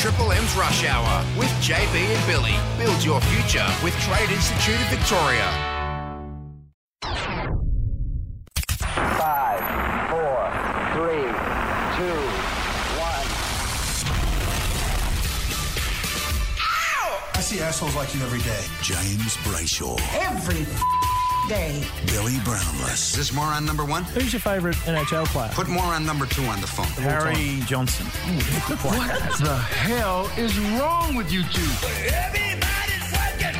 Triple M's Rush Hour with JB and Billy. Build your future with Trade Institute of Victoria. 5, 4, 3, 2, 1. I see assholes like you every day. James Brayshaw. Every day. Billy Brownless. Is this Moran number 1? Who's your favourite NHL player? Put Moran number 2 on the phone. Harry Johnson. What the hell is wrong with you two? Everybody's working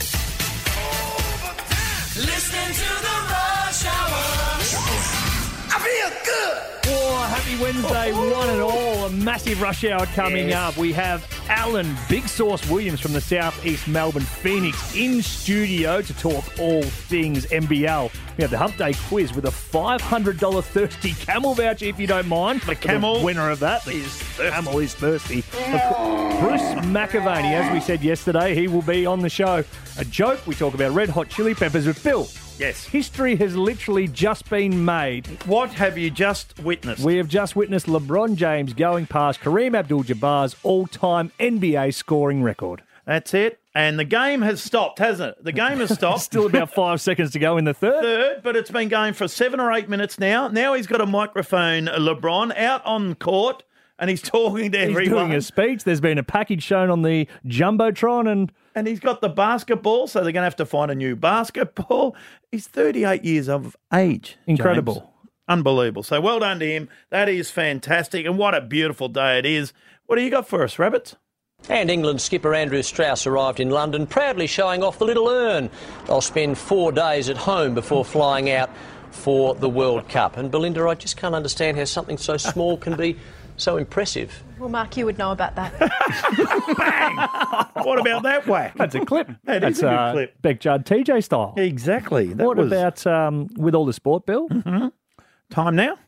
overtime. Listening to the Rush Hour. I feel good. Oh, happy Wednesday, one and all. A massive rush hour coming up. We have Alan Big Sauce Williams from the South East Melbourne Phoenix in studio to talk all things NBL. We have the Hump Day quiz with a $500 Thirsty Camel voucher, if you don't mind. The Camel, the winner of that is thirsty. Camel is thirsty. Bruce McAvaney, as we said yesterday, he will be on the show. A joke, we talk about Red Hot Chili Peppers with Phil. Yes. History has literally just been made. What have you just witnessed? We have just witnessed LeBron James going past Kareem Abdul-Jabbar's all-time NBA scoring record. That's it. And the game has stopped, hasn't it? The game has stopped. Still about 5 seconds to go in the third. But it's been going for 7 or 8 minutes now. Now he's got a microphone, LeBron, out on court, and he's talking to everyone. He's doing a speech. There's been a package shown on the Jumbotron, And he's got the basketball, so they're going to have to find a new basketball. He's 38 years of age. Incredible. James. Unbelievable. So well done to him. That is fantastic. And what a beautiful day it is. What do you got for us, Rabbits? And England skipper Andrew Strauss arrived in London, proudly showing off the little urn. They'll spend 4 days at home before flying out for the World Cup. And Belinda, I just can't understand how something so small can be so impressive. Well, Mark, you would know about that. Bang! What about that whack? That's a clip. That's a good clip. Beck Judd TJ style. Exactly. What about with all the sport, Bill? Mm-hmm. Time now?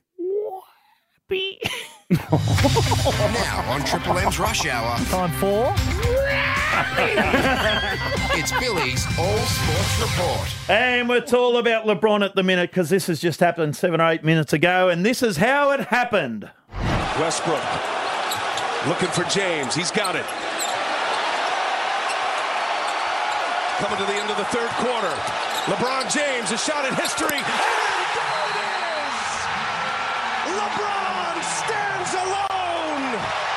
Now on Triple M's Rush Hour, Time for... it's Billy's All Sports Report. And it's all about LeBron at the minute because this has just happened 7 or 8 minutes ago, and this is how it happened. Westbrook looking for James. He's got it. Coming to the end of the third quarter. LeBron James, a shot at history. And there it is! LeBron stands alone!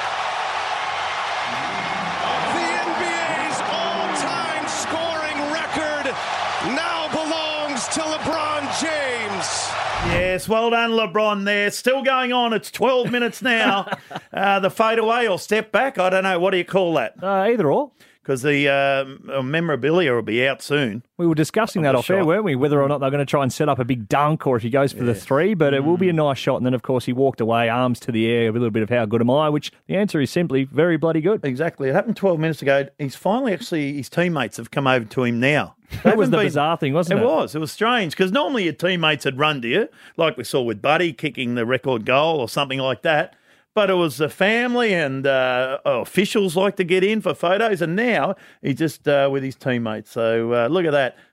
The NBA's all-time scoring record now belongs to LeBron James. Yes, well done, LeBron there. Still going on. It's 12 minutes now. The fadeaway or step back, I don't know. What do you call that? Either or. Because the memorabilia will be out soon. We were discussing that off air, weren't we? Whether or not they're going to try and set up a big dunk or if he goes for the three, but it will be a nice shot. And then, of course, he walked away, arms to the air, a little bit of how good am I, which the answer is simply very bloody good. Exactly. It happened 12 minutes ago. He's finally his teammates have come over to him now. That was the bizarre thing, wasn't it? It was. It was strange because normally your teammates had run to you, like we saw with Buddy kicking the record goal or something like that. But it was the family and officials like to get in for photos, and now he's just with his teammates. So look at that,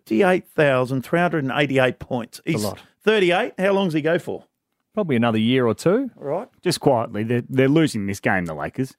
38,388 points. He's a lot. 38. How long does he go for? Probably another year or two. Right. Just quietly, they're losing this game, the Lakers.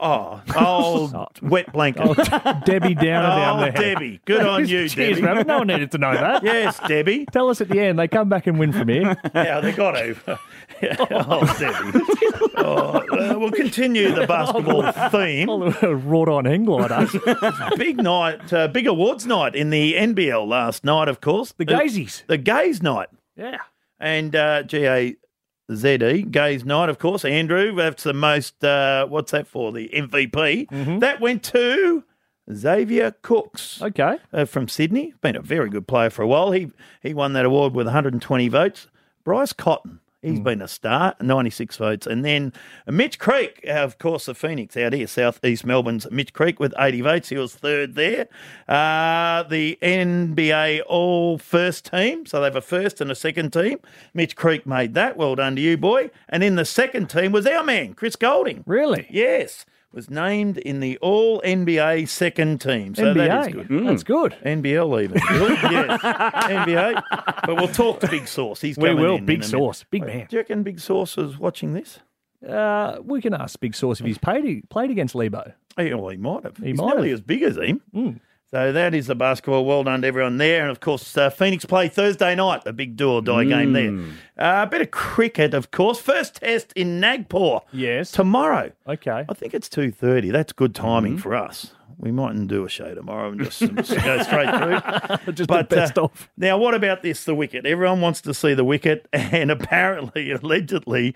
Wet blanket. Debbie Downer down there. Debbie. Good on you, Cheers, Debbie. Rabbit. No one needed to know that. Yes, Debbie. Tell us at the end. They come back and win from here. Yeah, they got to. Debbie. We'll continue the basketball theme. Wrought on hang glider. Big night, big awards night in the NBL last night, of course. The Gazies. The Gaze night. Yeah. And GAZE, Gaze night, of course. Andrew, that's the most, what's that for? The MVP. Mm-hmm. That went to Xavier Cooks. Okay. From Sydney. Been a very good player for a while. He won that award with 120 votes. Bryce Cotton. He's been a star, 96 votes. And then Mitch Creek, of course, the Phoenix out here, South East Melbourne's Mitch Creek with 80 votes. He was third there. The NBA all-first team, so they have a first and a second team. Mitch Creek made that. Well done to you, boy. And in the second team was our man, Chris Golding. Really? Yes. Was named in the All-NBA second team. So NBA. that is good. That's good. NBL even. Yes. NBA. But we'll talk to Big Sauce. He's coming in. Big Sauce. Big man. Do you reckon Big Sauce is watching this? We can ask Big Sauce if he's played against Lebo. He might have. He's might nearly have. as big as him. So that is the basketball. Well done to everyone there. And, of course, Phoenix play Thursday night, the big do-or-die game there. A bit of cricket, of course. First test in Nagpur. Yes. Tomorrow. Okay. I think it's 2:30. That's good timing for us. We mightn't do a show tomorrow and just go straight through. Just the best of. Now, what about this, the wicket? Everyone wants to see the wicket, and apparently, allegedly,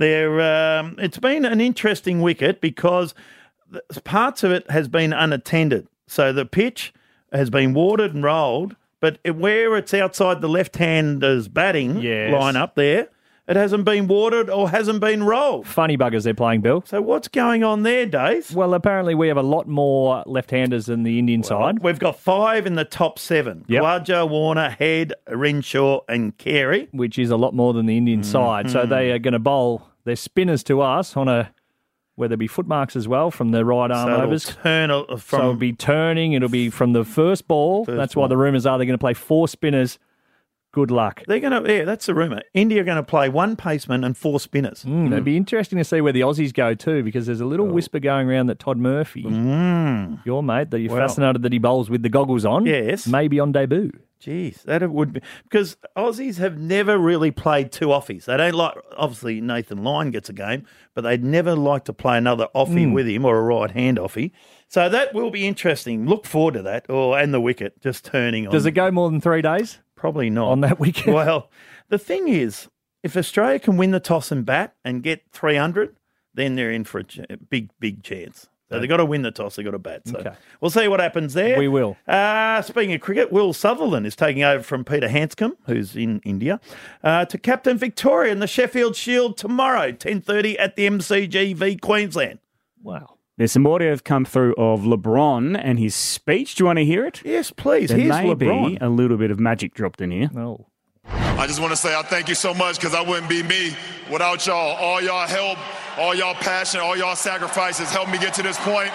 it's been an interesting wicket because parts of it has been unattended. So the pitch has been watered and rolled, but where it's outside the left-hander's batting lineup there, it hasn't been watered or hasn't been rolled. Funny buggers they're playing, Bill. So what's going on there, Dave? Well, apparently we have a lot more left-handers than the Indian side. We've got 5 in the top 7. Yep. Khawaja, Warner, Head, Renshaw and Carey. Which is a lot more than the Indian side. So they are going to bowl their spinners to us on where there'll be footmarks as well from the right arm overs. So it'll be turning. It'll be from the first ball. That's why the rumours are they're going to play 4 spinners. Good luck. They're going to, that's the rumour. India are going to play 1 paceman and 4 spinners. It'd be interesting to see where the Aussies go too, because there's a little whisper going around that Todd Murphy, your mate, that you're fascinated that he bowls with the goggles on. Yes. Maybe on debut. Jeez, that would be because Aussies have never really played 2 offies. They don't like. Obviously, Nathan Lyon gets a game, but they'd never like to play another offie with him or a right hand offie. So that will be interesting. Look forward to that. And the wicket just turning on. Does it go more than 3 days? Probably not on that wicket. Well, the thing is, if Australia can win the toss and bat and get 300, then they're in for a big chance. So they've got to win the toss, they've got to bat. So we'll see what happens there. We will. Speaking of cricket, Will Sutherland is taking over from Peter Hanscom, who's in India, to captain Victoria in the Sheffield Shield tomorrow, 10:30 at the MCG v Queensland. Wow. There's some audio have come through of LeBron and his speech. Do you want to hear it? Yes, please. There Here's may LeBron. be a little bit of magic dropped in here. No. I just want to say I thank you so much because I wouldn't be me without y'all. All y'all help, all y'all passion, all y'all sacrifices helped me get to this point.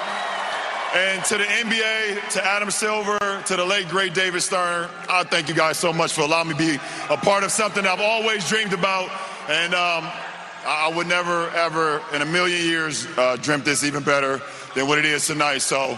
And to the NBA, to Adam Silver, to the late, great David Stern, I thank you guys so much for allowing me to be a part of something I've always dreamed about. And I would never, ever in a million years dreamt this even better than what it is tonight. So,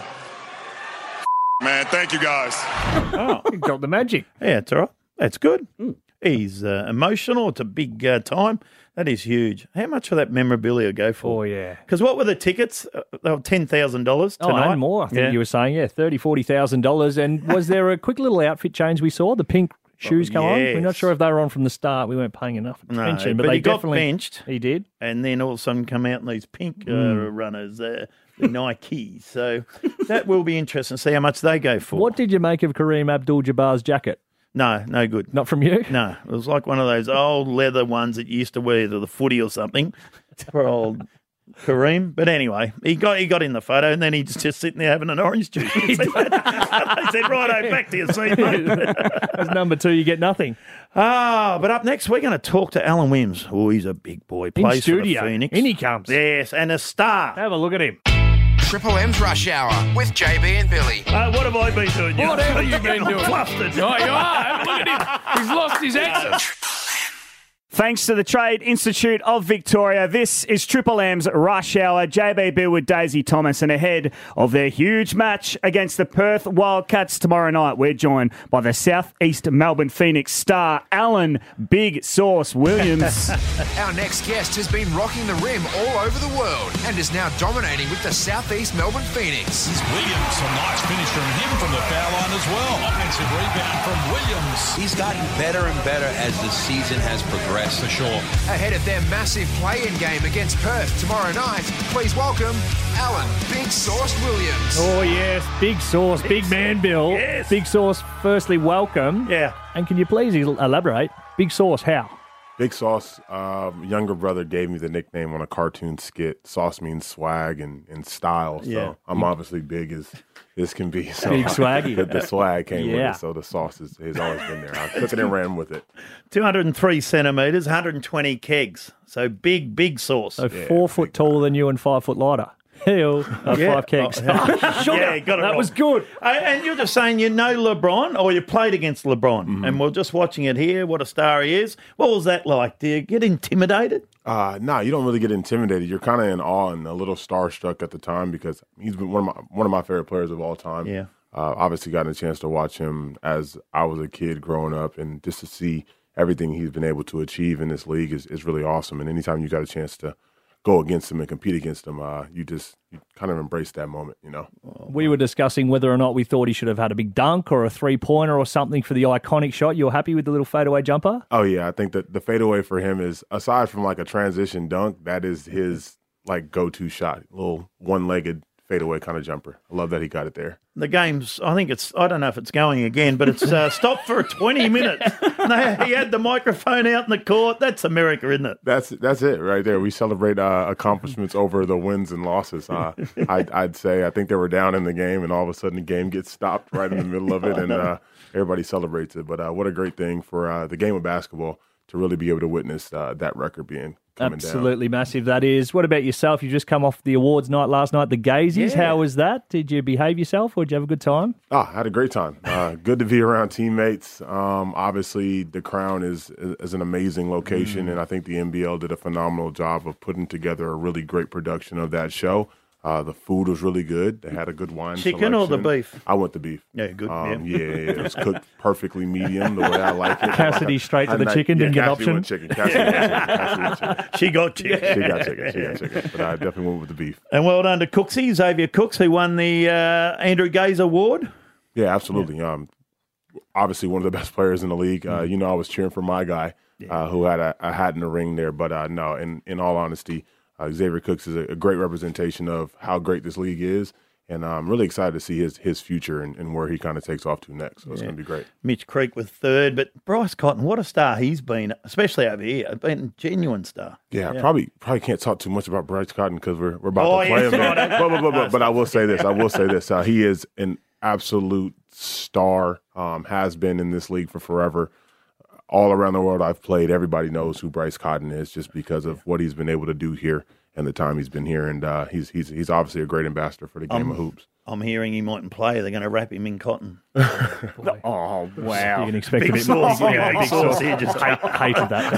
man, thank you guys. You got the magic. Yeah, it's all right. That's good. He's emotional. It's a big time. That is huge. How much will that memorabilia go for? Oh, yeah. Because what were the tickets? They were $10,000 tonight. Oh, and more, I think you were saying. Yeah, $30,000, $40,000. And was there a quick little outfit change we saw? The pink shoes come on? We're not sure if they were on from the start. We weren't paying enough attention. but they he got definitely benched. He did. And then all of a sudden come out in these pink runners, the Nikes. So that will be interesting to see how much they go for. What did you make of Kareem Abdul-Jabbar's jacket? No good. Not from you? No. It was like one of those old leather ones that you used to wear to the footy or something for old Kareem. But anyway, he got in the photo and then he's just sitting there having an orange juice. They said, righto, back to your seat, mate. As number 2, you get nothing. But up next, we're going to talk to Alan Williams. Oh, he's a big boy. Plays in studio. for the Phoenix. In he comes. Yes, and a star. Have a look at him. Triple M's Rush Hour with JB and Billy. What have I been doing? Whatever you've been doing. Flustered. Oh, you are. Have a look at him. He's lost his accent. Thanks to the Trade Institute of Victoria, this is Triple M's Rush Hour. JB Bill with Daisy Thomas, and ahead of their huge match against the Perth Wildcats tomorrow night, we're joined by the South East Melbourne Phoenix star, Alan Big Sauce Williams. Our next guest has been rocking the rim all over the world and is now dominating with the South East Melbourne Phoenix. Here's Williams, a nice finish from him from the foul line as well. Offensive rebound from Williams. He's gotten better and better as the season has progressed. For sure. Ahead of their massive play-in game against Perth tomorrow night, please welcome Alan Big Sauce Williams. Oh, yes. Big Sauce. Big man, Bill. Yes. Big Sauce, firstly, welcome. Yeah. And can you please elaborate? Big Sauce, how? Big Sauce, younger brother gave me the nickname on a cartoon skit. Sauce means swag and style. So I'm obviously big as this can be. So big swaggy. The swag came with it. So the sauce has always been there. I took it and ran with it. 203 centimetres, 120 kegs. So big Sauce. So 4 foot taller than you and 5 foot lighter. 5 kegs. Yeah, got it that wrong. was good. And you're just saying you know LeBron, or you played against LeBron, and we're just watching it here, what a star he is. What was that like? Do you get intimidated? No, you don't really get intimidated. You're kind of in awe and a little starstruck at the time because he's been one of my favorite players of all time. Yeah. Obviously, got a chance to watch him as I was a kid growing up, and just to see everything he's been able to achieve in this league is really awesome. And anytime you got a chance to go against him and compete against him, you kind of embrace that moment, you know. We were discussing whether or not we thought he should have had a big dunk or a three-pointer or something for the iconic shot. You're happy with the little fadeaway jumper? Oh, yeah. I think that the fadeaway for him is, aside from like a transition dunk, that is his like go-to shot, little one-legged fadeaway kind of jumper. I love that he got it there. The game's, I don't know if it's going again, but it's stopped for 20 minutes. He had the microphone out in the court. That's America, isn't it? That's it right there. We celebrate accomplishments over the wins and losses. I'd say I think they were down in the game, and all of a sudden the game gets stopped right in the middle of it, and everybody celebrates it. But what a great thing for the game of basketball to really be able to witness that record being coming Absolutely massive, that is. What about yourself? You just come off the awards night last night, the Gazies. Yeah. How was that? Did you behave yourself or did you have a good time? I had a great time. Good to be around teammates. Obviously, the Crown is an amazing location, and I think the NBL did a phenomenal job of putting together a really great production of that show. The food was really good. They had a good wine Chicken selection. or the beef? I went the beef. Yeah, good. Yeah, it was cooked perfectly medium, the way I like it. Cassidy straight to the chicken, didn't get an option? Cassidy went chicken. She got chicken. She got chicken. But I definitely went with the beef. And well done to Cooksy, Xavier Cooks, who won the Andrew Gaze Award. Yeah, absolutely. Obviously one of the best players in the league. I was cheering for my guy who had a hat in the ring there. But no, in all honesty, Xavier Cooks is a great representation of how great this league is, and I'm really excited to see his future and where he kind of takes off to next. So it's going to be great. Mitch Creek with third, but Bryce Cotton, what a star he's been, especially over here. Been a genuine star. Yeah. Probably can't talk too much about Bryce Cotton because we're about to play him. But I will say this. He is an absolute star, has been in this league for forever. All around the world I've played, everybody knows who Bryce Cotton is just because of what he's been able to do here and the time he's been here. And he's obviously a great ambassador for the game of hoops. I'm hearing he mightn't play. They're going to wrap him in cotton. Oh, wow. You can expect Big a bit sauce. more. Yeah, big sauce here. Just hated that.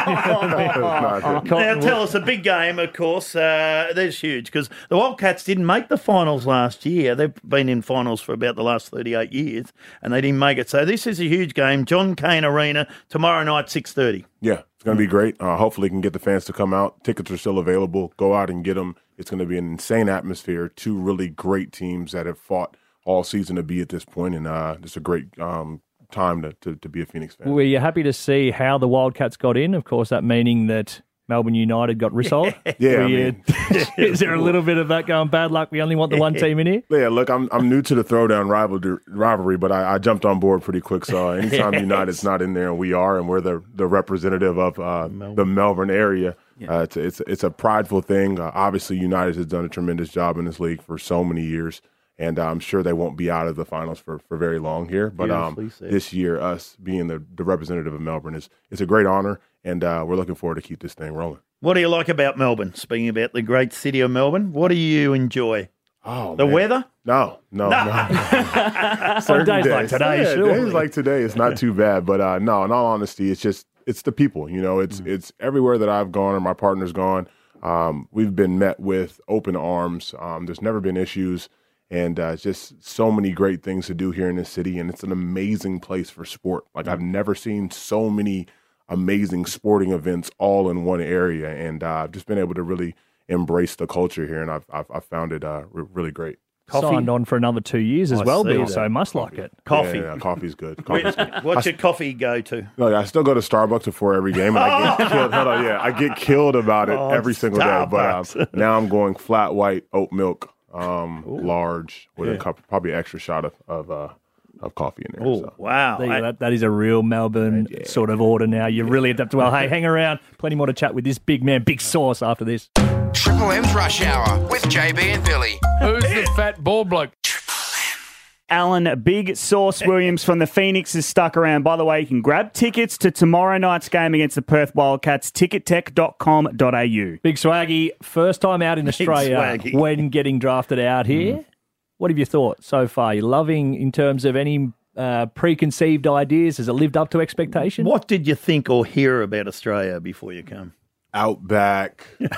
Now tell us, a big game, of course, that's huge because the Wildcats didn't make the finals last year. They've been in finals for about the last 38 years, and they didn't make it. So this is a huge game. John Cain Arena, tomorrow night, 6:30. Yeah, it's going to be great. Hopefully can get the fans to come out. Tickets are still available. Go out and get them. It's going to be an insane atmosphere. Two really great teams that have fought all season to be at this point, and it's a great time to be a Phoenix fan. Were you happy to see how the Wildcats got in? Of course, that meaning that Melbourne United got rissoled. Yeah, is there a little bit of that going, bad luck, we only want the one team in here? Yeah, look, I'm new to the throwdown rivalry, but I jumped on board pretty quick. So anytime United's not in there, and we're the representative of the Melbourne area. It's a prideful thing. Obviously, United has done a tremendous job in this league for so many years, and I'm sure they won't be out of the finals for very long here. But this year, us being the representative of Melbourne is a great honor, and we're looking forward to keep this thing rolling. What do you like about Melbourne? Speaking about the great city of Melbourne, what do you enjoy? Oh, the weather? No. Some days like today, days like today, it's not too bad. But no, in all honesty, it's the people. It's everywhere that I've gone or my partner's gone. We've been met with open arms. There's never been issues, and just so many great things to do here in this city. And it's an amazing place for sport. Like I've never seen so many amazing sporting events all in one area, and I've just been able to really embrace the culture here, and I've found it really great. Coffee. Signed on for another 2 years as well, Bill, so must like it. Coffee. Yeah, coffee's good. What's your coffee go to? No, I still go to Starbucks before every game, and I get killed. I get killed about it every single day. But now I'm going flat white oat milk, large with a cup, probably extra shot of coffee in there. Oh, wow. That is a real Melbourne sort of order now. You really adapt well. Hey, hang around. Plenty more to chat with this big man, Big Sauce, after this. Triple M's Rush Hour with JB and Billy. Who's the fat bald bloke? Alan Big Sauce Williams from the Phoenix is stuck around. By the way, you can grab tickets to tomorrow night's game against the Perth Wildcats, tickettech.com.au. Big Swaggy, first time out in Australia when getting drafted out here. What have you thought so far? You loving in terms of any preconceived ideas? Has it lived up to expectation? What did you think or hear about Australia before you come? Outback. You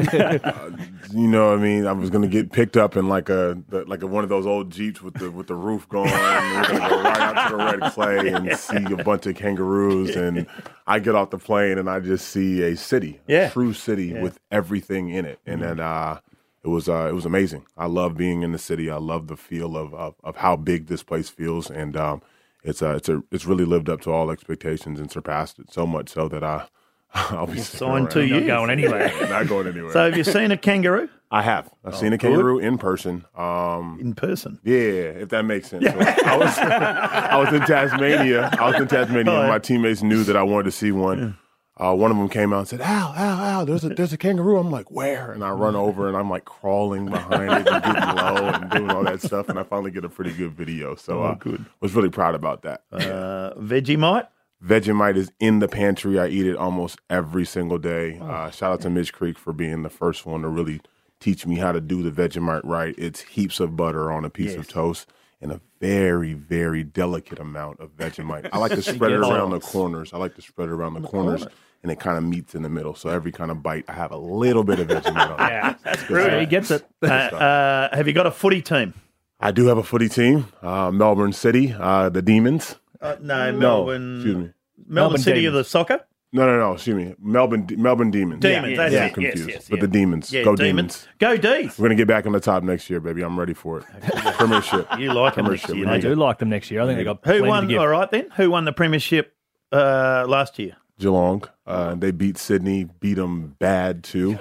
know what I mean? I was gonna get picked up in like one of those old Jeeps with the roof going. And we're gonna go right out to the red clay and see a bunch of kangaroos. And I get off the plane and I just see a city, a true city with everything in it. And then it was amazing. I love being in the city. I love the feel of how big this place feels, and it's really lived up to all expectations and surpassed it so much so that I'll be signed 2 years. Not going anywhere. Not going anywhere. So have you seen a kangaroo? I have. I've seen a kangaroo in person. In person? Yeah, if that makes sense. So I was in Tasmania. And my teammates knew that I wanted to see one. One of them came out and said, Al, there's a kangaroo. I'm like, where? And I run over and I'm like crawling behind it and getting low and doing all that stuff. And I finally get a pretty good video. So good. Was really proud about that. Vegemite? Vegemite is in the pantry. I eat it almost every single day. Shout out to Mitch Creek for being the first one to really teach me how to do the Vegemite right. It's heaps of butter on a piece of toast and a very, very delicate amount of Vegemite. I like to spread it around the corners. And it kind of meets in the middle. So every kind of bite, I have a little bit of Vegemite on it. Yeah, that's good. He gets it. Have you got a footy team? I do have a footy team. Melbourne City, the Demons. Melbourne. Excuse me. Melbourne City Demons. of the soccer? No. Excuse me. Melbourne Demons. Demons. Yeah, That's I'm it. confused. Yes. But the Demons. Yeah, Go Demons. Go D's. We're going to get back on the top next year, baby. I'm ready for it. Premiership. You like them next year. I do like them next year. I think they got Who plenty to won? give. All right then. Who won the premiership last year? Geelong. They beat Sydney, beat them bad too.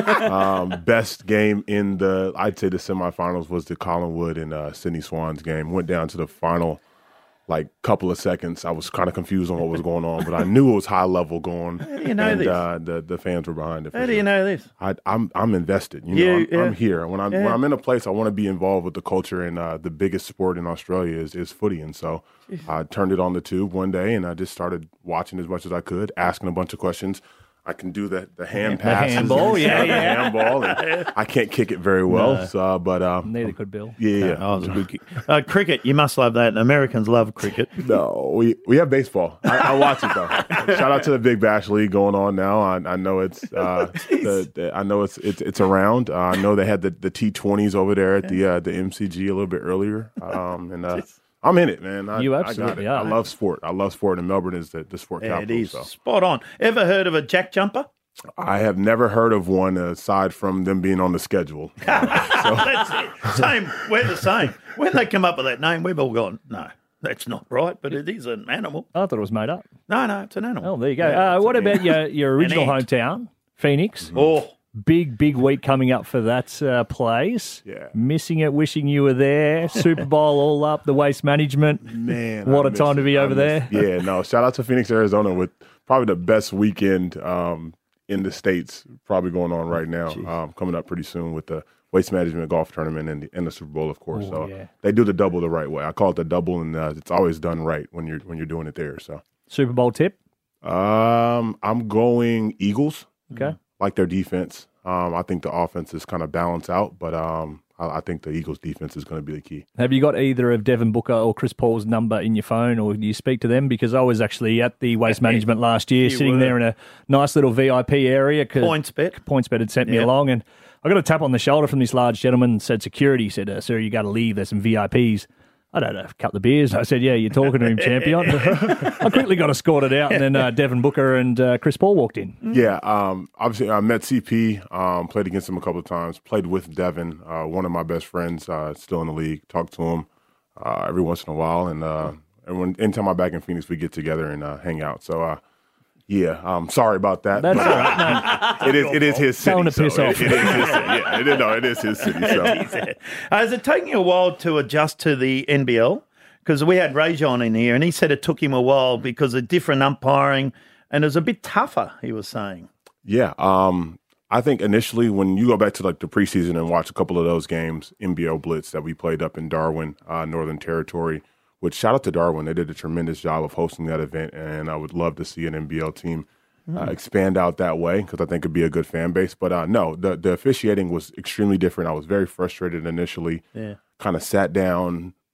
Best game in I'd say the semifinals was the Collingwood and Sydney Swans game. Went down to the final like couple of seconds. I was kind of confused on what was going on, but I knew it was high level going. How do you know and, this? The fans were behind it. How do you know this? I'm invested. I'm here. When I'm in a place, I want to be involved with the culture, and the biggest sport in Australia is footy. And so I turned it on the tube one day, and I just started watching as much as I could, asking a bunch of questions. I can do the hand passes. The handball, the handball. And I can't kick it very well, but neither could Bill. Yeah. Oh, it was a good kick. Cricket, you must love that. Americans love cricket. No, we have baseball. I watch it though. Shout out to the Big Bash League going on now. I know it's I know it's around. I know they had the T20s over there at the MCG a little bit earlier, and I'm in it, man. You absolutely are. I love sport. And Melbourne is the sport capital. It is so. spot on. Ever heard of a jack jumper? I have never heard of one aside from them being on the schedule. That's it. Same. We're the same. When they come up with that name, we've all gone, no, that's not right, but it is an animal. I thought it was made up. No, it's an animal. Oh, there you go. What about your original hometown, Phoenix? Oh. Big week coming up for that place. Yeah. Missing it, wishing you were there. Super Bowl all up, the waste management. Man, what a time to be over there. Yeah, no, shout out to Phoenix, Arizona with probably the best weekend in the States probably going on right now. Coming up pretty soon with the Waste Management Golf Tournament and the Super Bowl, of course. They do the double the right way. I call it the double, and it's always done right when you're doing it there. So Super Bowl tip? I'm going Eagles. Okay. Like their defense. I think the offense is kind of balanced out, but I think the Eagles' defense is going to be the key. Have you got either of Devin Booker or Chris Paul's number in your phone, or do you speak to them? Because I was actually at the Waste Management last year, sitting there in a nice little VIP area. PointsBet had sent me along, and I got a tap on the shoulder from this large gentleman, said security, said, sir, you got to leave, there's some VIPs. I don't know, a couple of beers. I said, yeah, you're talking to him, champion. I quickly got escorted out, and then Devin Booker and Chris Paul walked in. Yeah, obviously I met CP, played against him a couple of times, played with Devin, one of my best friends, still in the league, talk to him every once in a while, and anytime I'm back in Phoenix, we get together and hang out. So, sorry about that. That's all right. No. It is his city. Tell him to piss off. It is his city. Yeah, it is his city. So. Is it taking you a while to adjust to the NBL? Because we had Rajon in here, and he said it took him a while because of different umpiring, and it was a bit tougher, he was saying. Yeah, I think initially when you go back to like the preseason and watch a couple of those games, NBL Blitz that we played up in Darwin, Northern Territory, which shout out to Darwin. They did a tremendous job of hosting that event, and I would love to see an NBL team expand out that way because I think it'd be a good fan base. But no, the officiating was extremely different. I was very frustrated initially. Yeah. Kind of sat down,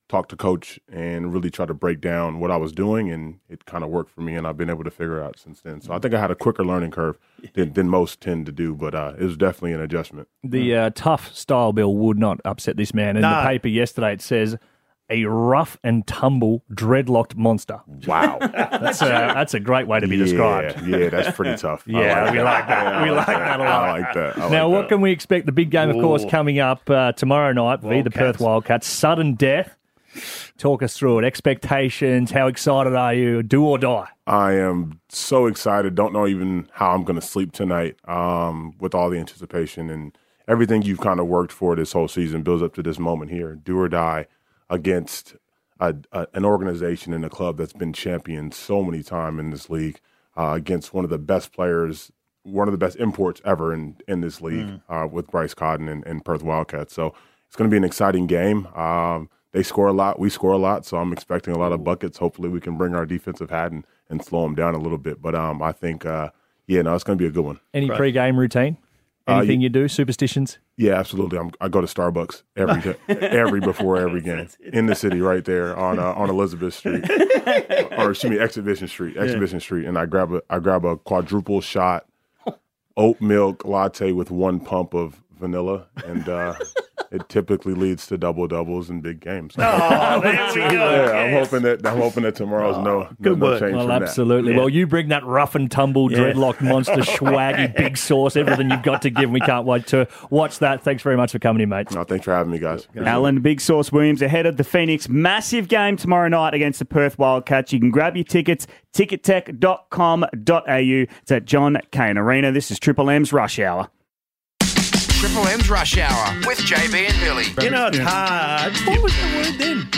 talked to coach and really tried to break down what I was doing, and it kind of worked for me, and I've been able to figure it out since then. So I think I had a quicker learning curve than most tend to do, but it was definitely an adjustment. The tough style bill would not upset this man. In the paper yesterday, it says, a rough and tumble dreadlocked monster. Wow. That's a great way to be described. Yeah, that's pretty tough. Yeah, we like that. We like that a lot. I like that. Now, what can we expect? The big game, of course, coming up tomorrow night via the Perth Wildcats. Sudden death. Talk us through it. Expectations. How excited are you? Do or die? I am so excited. Don't know even how I'm going to sleep tonight with all the anticipation and everything you've kind of worked for this whole season builds up to this moment here. Do or die against an organization and a club that's been championed so many times in this league, against one of the best players, one of the best imports ever in this league with Bryce Cotton and Perth Wildcats. So it's going to be an exciting game. They score a lot. We score a lot, so I'm expecting a lot of buckets. Hopefully we can bring our defensive hat and slow them down a little bit. But I think, it's going to be a good one. Any pre-game routine? Anything you do? Superstitions? Yeah, absolutely. I go to Starbucks before every game in the city, right there on Elizabeth Street, or excuse me, Exhibition Street, and I grab a quadruple shot oat milk latte with 1 pump of vanilla, and it typically leads to doubles and big games. Oh, there we go. Yeah, I'm hoping that tomorrow's no change Well, from absolutely. that. Well, you bring that rough and tumble, dreadlocked monster, swaggy, big sauce, everything you've got to give. We can't wait to watch that. Thanks very much for coming in, mate. No, thanks for having me, guys. Alan Big Sauce Williams ahead of the Phoenix. Massive game tomorrow night against the Perth Wildcats. You can grab your tickets, tickettech.com.au. It's at John Cain Arena. This is Triple M's Rush Hour. Triple M's Rush Hour with JB and Billy. You know, it's hard. What was the word then?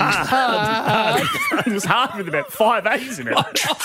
Hard. It was hard with about 5 A's in it.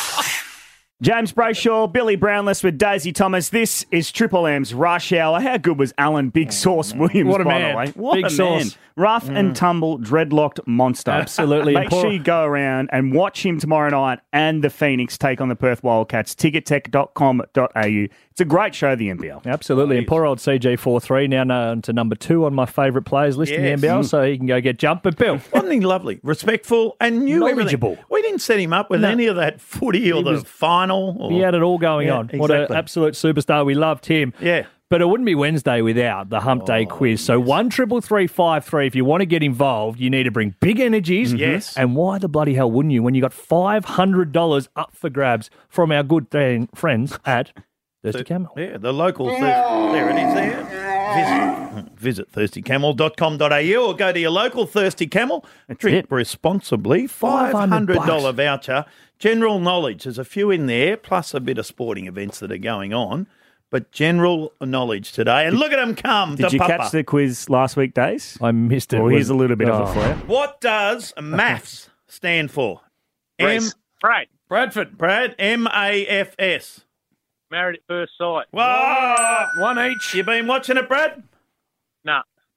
James Brayshaw, Billy Brownless with Daisy Thomas. This is Triple M's Rush Hour. How good was Alan Big Sauce Williams, What a by man. the way? What Big a Sauce. man. Rough and tumble, dreadlocked monster. Absolutely. Make sure you go around and watch him tomorrow night and the Phoenix take on the Perth Wildcats. Tickettech.com.au. It's a great show, the NBL. Absolutely. And poor old CJ43 now known to number 2 on my favourite players list in the NBL, so he can go get jumped. But Bill. Wasn't he lovely? Respectful and knew knowledgeable. Everything. We didn't set him up with any of that footy or the final. Or... He had it all going on. Exactly. What an absolute superstar. We loved him. Yeah. But it wouldn't be Wednesday without the Hump Day quiz. So 1-333-53. If you want to get involved, you need to bring big energies. Yes. And why the bloody hell wouldn't you when you got $500 up for grabs from our good friends at Thirsty Camel? Yeah, the local. There it is there. Visit thirstycamel.com.au or go to your local Thirsty Camel. Drink responsibly. $500 voucher. General knowledge. There's a few in there, plus a bit of sporting events that are going on. But general knowledge today. And look at them come. Did you catch the quiz last week, Days? I missed it. Well, here's a little bit of it for you. What does MAFS stand for? Bradford. Brad, MAFS. Married at First Sight. Whoa! One each. You been watching it, Brad? No.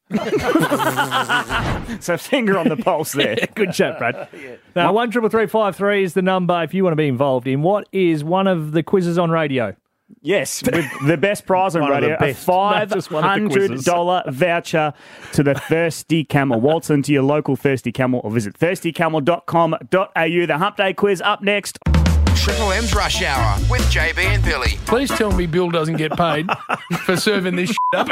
So finger on the pulse there. Good chat, Brad. Now, 1-333-53 is the number if you want to be involved in. What is one of the quizzes on radio? Yes, with the best prize on radio, a $500 voucher to the Thirsty Camel. Waltz into your local Thirsty Camel or visit thirstycamel.com.au. The Hump Day quiz up next. Triple M's Rush Hour with JB and Billy. Please tell me Bill doesn't get paid for serving this shit up.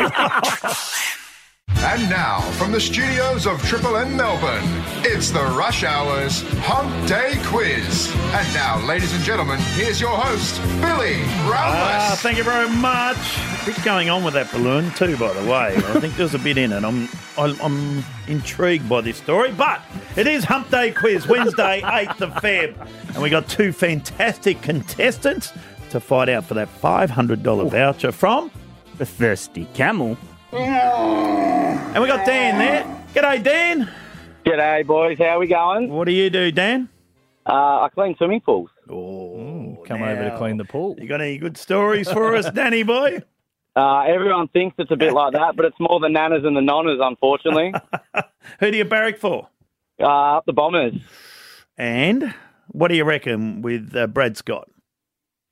And now, from the studios of Triple M Melbourne, it's the Rush Hour's Hump Day Quiz. And now, ladies and gentlemen, here's your host, Billy Brownless. Thank you very much. A bit going on with that balloon too, by the way. I think there's a bit in it. I'm intrigued by this story, but it is Hump Day Quiz, Wednesday, 8th of Feb. And we got 2 fantastic contestants to fight out for that $500 voucher from the Thirsty Camel. And we got Dan there. G'day, Dan. G'day, boys. How we going? What do you do, Dan? I clean swimming pools. Come over to clean the pool. You got any good stories for us, Danny boy? Everyone thinks it's a bit like that, but it's more the nanas and the nonnas, unfortunately. Who do you barrack for? Up the Bombers. And what do you reckon with Brad Scott?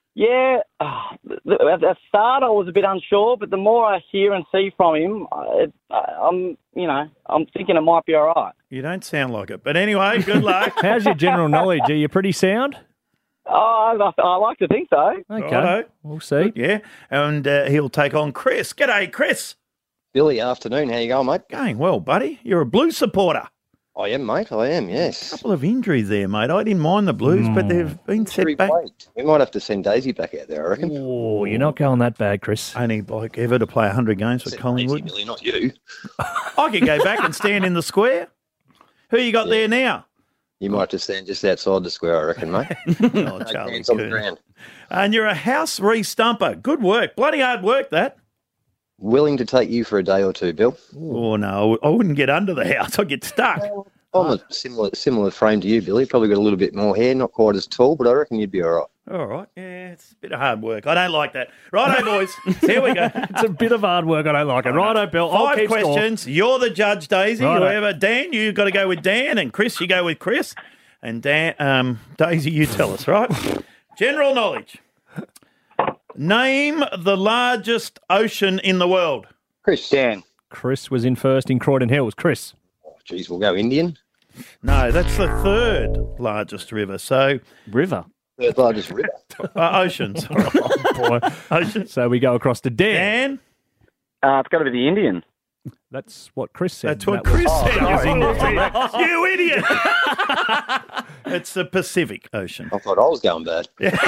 Yeah, at the start I was a bit unsure, but the more I hear and see from him, I'm thinking it might be all right. You don't sound like it. But anyway, good luck. How's your general knowledge? Are you pretty sound? Oh, I like to think so. Okay, Righto. we'll see. Yeah, and he'll take on Chris. G'day, Chris. Billy, afternoon. How you going, mate? Going well, buddy. You're a Blues supporter. I am, mate. I am, yes. A couple of injuries there, mate. I didn't mind the Blues, but they've been set back. We might have to send Daisy back out there, I reckon. Oh, you're not going that bad, Chris. Only bloke ever to play 100 games for Collingwood. Billy, not you. I could go back and stand in the square. Who you got there now? You might have to stand just outside the square, I reckon, mate. Oh, Charlie hands on the Coon. ground. And you're a house re-stumper. Good work. Bloody hard work, that. Willing to take you for a day or two, Bill? Oh, no. I wouldn't get under the house. I'd get stuck. I'm a similar frame to you, Billy. Probably got a little bit more hair, not quite as tall, but I reckon you'd be all right. All right. Yeah, it's a bit of hard work. I don't like that. Righto, boys. Here we go. It's a bit of hard work. I don't like it. Righto, Bill. I'll 5 keep score. questions. You're the judge, Daisy. Righto. Whoever. Dan, you've got to go with Dan. And Chris, you go with Chris. And Dan, Daisy, you tell us, right? General knowledge. Name the largest ocean in the world. Chris. Dan. Chris was in first in Croydon Hills. Chris. Geez, we'll go Indian. No, that's the third largest river. So River. Third largest river. Oceans. Oh, boy. Oceans. So we go across to Dan. Dan. It's got to be the Indian. That's what Chris said. That's what That was- Chris said. sorry. You idiot. It's the Pacific Ocean. I thought I was going bad. We like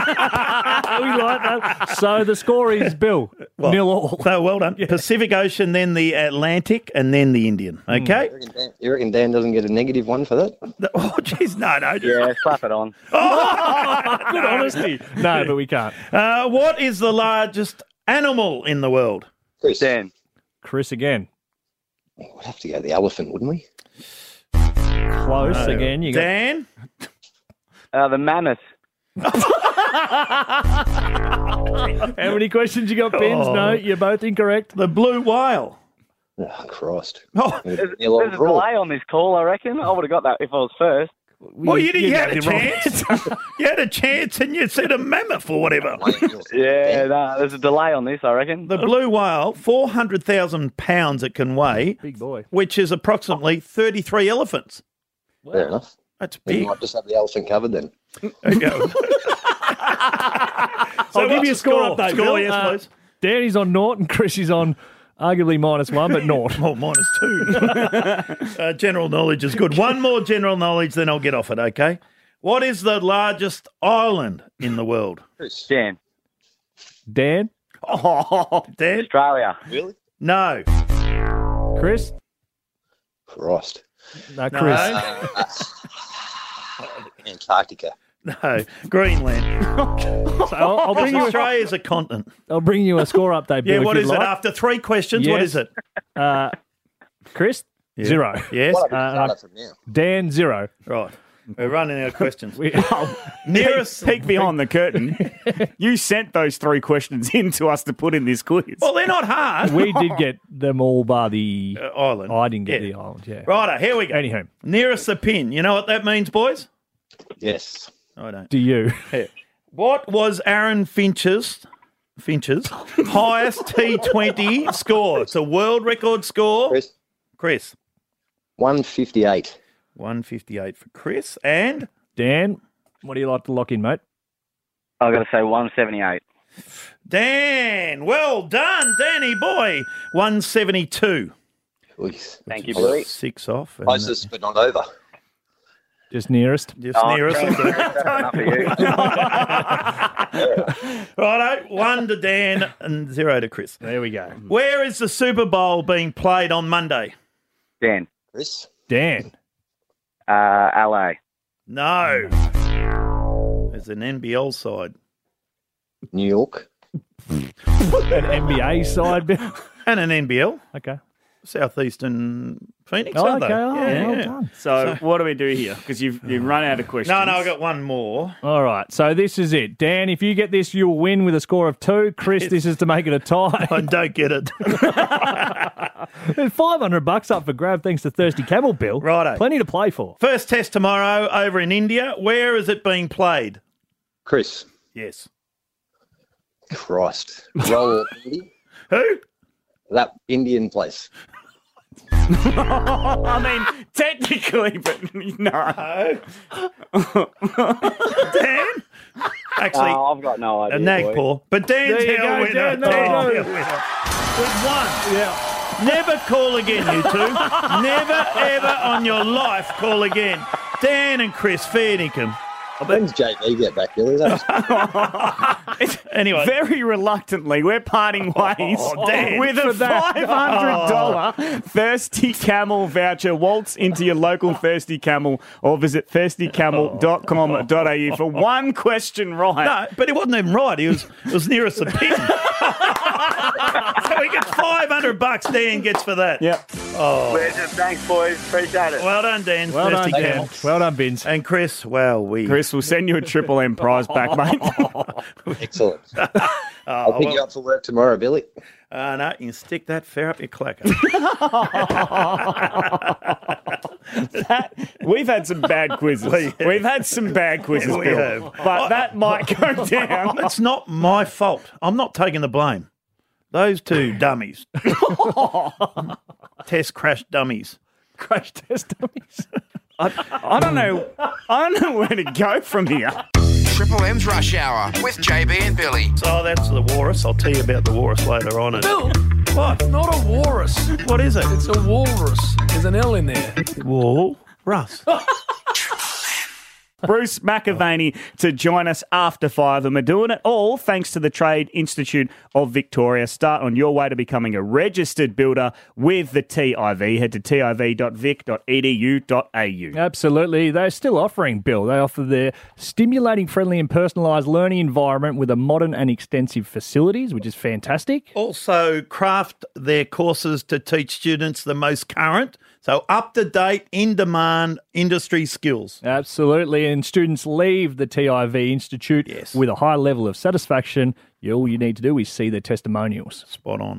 that. So the score is Bill. 0-0. So well done. Pacific Ocean, then the Atlantic, and then the Indian. Okay? You reckon Dan doesn't get a negative one for that? Oh, jeez, no. Yeah, slap it on. Good honesty. No, but we can't. What is the largest animal in the world? Chris. Dan. Chris again. We'd have to go the elephant, wouldn't we? Close again. You got Dan? The mammoth. How many questions you got, Pins? Oh. No, you're both incorrect. The blue whale. Oh, Christ. Oh, There's a delay on this call, I reckon. I would have got that if I was first. well, you had a gave it wrong. chance. You had a chance and you said a mammoth or whatever. Yeah, no, there's a delay on this, I reckon. The blue whale, 400,000 pounds it can weigh, Big boy. which is approximately 33 elephants. Fair enough. That's We big. might just have the elephant covered then. There you go. I'll give what's you a the score update, Score, Bill. yes, please. Danny's on naught and Chris is on arguably -1, but naught. Oh, -2. General knowledge is good. One more general knowledge, then I'll get off it, okay? What is the largest island in the world? Dan. Dan? Oh, Dan? Australia. Really? No. Chris? Christ. No, Chris. Antarctica. No. Greenland. So I'll bring you Australia's a continent. I'll bring you a score update, Bill, Yeah, if what you'd is it? like. After 3 questions, what Yes. is it? Chris? Yeah. 0. Yes. What have we from now? Dan, 0. Right. We're running out of questions. Oh, Nearest peek behind the curtain. You sent those 3 questions in to us to put in this quiz. Well, they're not hard. We did get them all bar the Island. I didn't get Yeah. the island, yeah. Righto, here we go. Anyhow, Nearest the pin. You know what that means, boys? Yes. I don't. do you? Yeah. What was Aaron Finch's highest T20 score? It's a world record score. Chris. 158. 158 for Chris. And? Dan, what do you like to lock in, mate? I've got to say 178. Dan, well done, Danny boy. 172. Please. Thank you, Billy. 6 off. and Closest, but not over. Just nearest. Just nearest. Enough for you. Righto, 1 to Dan and 0 to Chris. There we go. Where is the Super Bowl being played on Monday? Dan. Chris? Dan. LA. No. There's an NBL side. New York? An NBA side, Bill. And an NBL. Okay. Southeastern Phoenix, Oh, aren't okay. they? Oh, well done. So what do we do here? Because you've run out of questions. No, I've got one more. All right. So this is it. Dan, if you get this, you'll win with a score of 2. Chris, this is to make it a tie. I don't get it. There's $500 up for grab thanks to Thirsty Camel, Bill. Righto. Plenty to play for. First test tomorrow over in India. Where is it being played? Chris? Yes. Christ. Roll Who? That Indian place. I mean, technically, but no. Dan? Actually, I've got no idea. a Nagpur. But Dan's There you our go, winner. Dan, Dan's no, our no. winner. We've won. Yeah. Never call again, you two. Never, ever on your life call again. Dan and Chris, fair dinkum. When's JB get back, Billy? Anyway. Very reluctantly, we're parting ways Dan, with a $500 Thirsty Camel voucher. Waltz into your local Thirsty Camel or visit thirstycamel.com.au for one question right. No, but it wasn't even right. It was nearest the pin. So we get $500 Dan gets for that. Yep. Oh. Thanks, boys. Appreciate it. Well done, Dan. Well done, Thirsty Dan. Camel. Well done, Vince. And Chris, well, Chris, we'll send you a Triple M prize back, mate. Excellent. I'll pick you up for work tomorrow, Billy. No, you can stick that fair up your clacker. We've had some bad quizzes. We've had some bad quizzes, We Bill. have. But that might go down. It's not my fault. I'm not taking the blame. Those two dummies. Test crash dummies. Crash test dummies. I don't know. I don't know where to go from here. Triple M's Rush Hour with JB and Billy. So that's the walrus. I'll tell you about the walrus later on. Bill, What? not a walrus. What is it? It's a walrus. There's an L in there. Walrus. Bruce McAvaney to join us after 5, and we're doing it all thanks to the Trade Institute of Victoria. Start on your way to becoming a registered builder with the TIV. Head to tiv.vic.edu.au. Absolutely. They're still offering, Bill. They offer their stimulating, friendly and personalised learning environment with a modern and extensive facilities, which is fantastic. Also craft their courses to teach students the most current, so up-to-date, in-demand industry skills. Absolutely. And students leave the TIV Institute with a high level of satisfaction. All you need to do is see their testimonials. Spot on.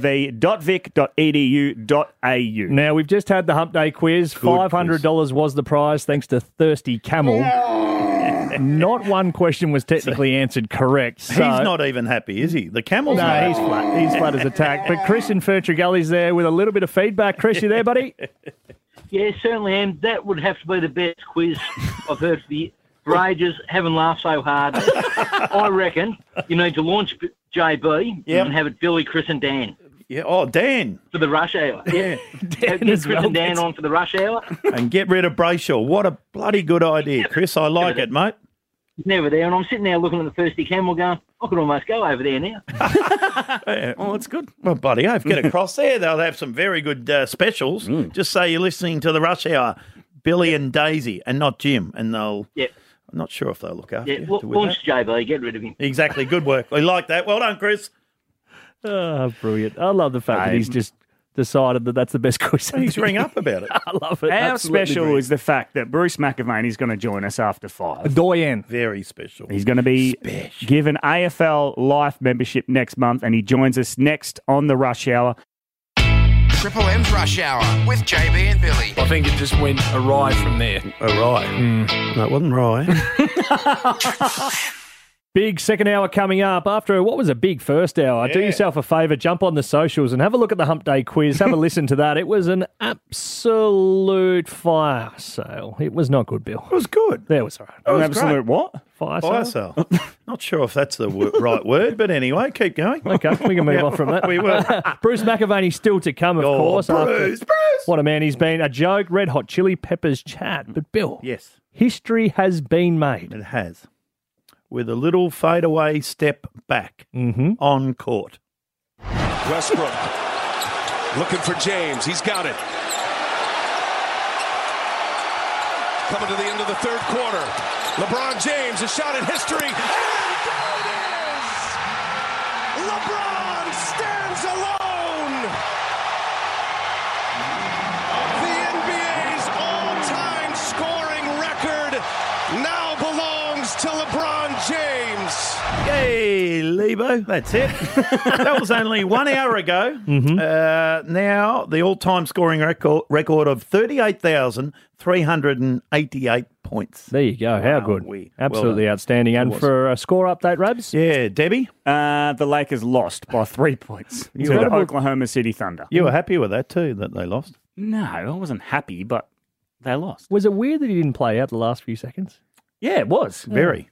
tiv.vic.edu.au. Now, we've just had the Hump Day quiz. $500 was the prize, thanks to Thirsty Camel. Not one question was technically answered correct. So. He's not even happy, is he? The camel's No, not. he's flat. He's flat as a tack. But Chris in Furtry Gully's there with a little bit of feedback. Chris, you there, buddy? Yeah, certainly am. That would have to be the best quiz I've heard for ages. Haven't laughed so hard. I reckon you need to launch JB and have it Billy, Chris and Dan. Yeah. Oh, Dan. For the rush hour. Yeah. Get Chris and Dan on for the rush hour. And get rid of Brayshaw. What a bloody good idea, Chris. I like it, mate. He's never there. And I'm sitting there looking at the Thirsty Camel going, I could almost go over there now. Oh, that's good. Well, bloody oath. Get across there. They'll have some very good specials. Just say you're listening to the rush hour, Billy and Daisy, and not Jim. And they'll... Yep. I'm not sure if they'll look after you. Launch JB. Get rid of him. Exactly. Good work. We like that. Well done, Chris. Oh, brilliant. I love the fact that he's just decided that that's the best quiz. He's ring up about it. I love it. How Absolutely special brilliant. is the fact that Bruce McAvaney is going to join us after 5? Doyen. Very special. He's going to be given AFL Life membership next month, and he joins us next on the Rush Hour. Triple M's Rush Hour with JB and Billy. I think it just went awry from there. Awry? No, it wasn't right. Big second hour coming up after what was a big first hour. Do yourself a favour, jump on the socials and have a look at the Hump Day quiz. Have a listen to that. It was an absolute fire sale. It was not good, Bill. It was good. There was all right. It was absolute great. what? Fire sale. Not sure if that's the right word, but anyway, keep going. Okay, we can move on from that. We will. Bruce McAvaney still to come, of course. Bruce. What a man he's been. A joke, Red Hot Chili Peppers chat. But Bill, yes, history has been made. It has. With a little fadeaway step back on court. Westbrook looking for James. He's got it. Coming to the end of the third quarter. LeBron James, a shot at history. And there it is! LeBron stands alone! The NBA's all-time scoring record now belongs to LeBron James. Hey, leave Boo. That's it. That was only 1 hour ago. Now, the all-time scoring record of 38,388 points. There you go. How good. Absolutely outstanding. And for a score update, Rabs? Yeah, Debbie? The Lakers lost by 3 points to the Oklahoma City Thunder. You were happy with that too, that they lost? No, I wasn't happy, but they lost. Was it weird that he didn't play out the last few seconds? Yeah, it was. Very.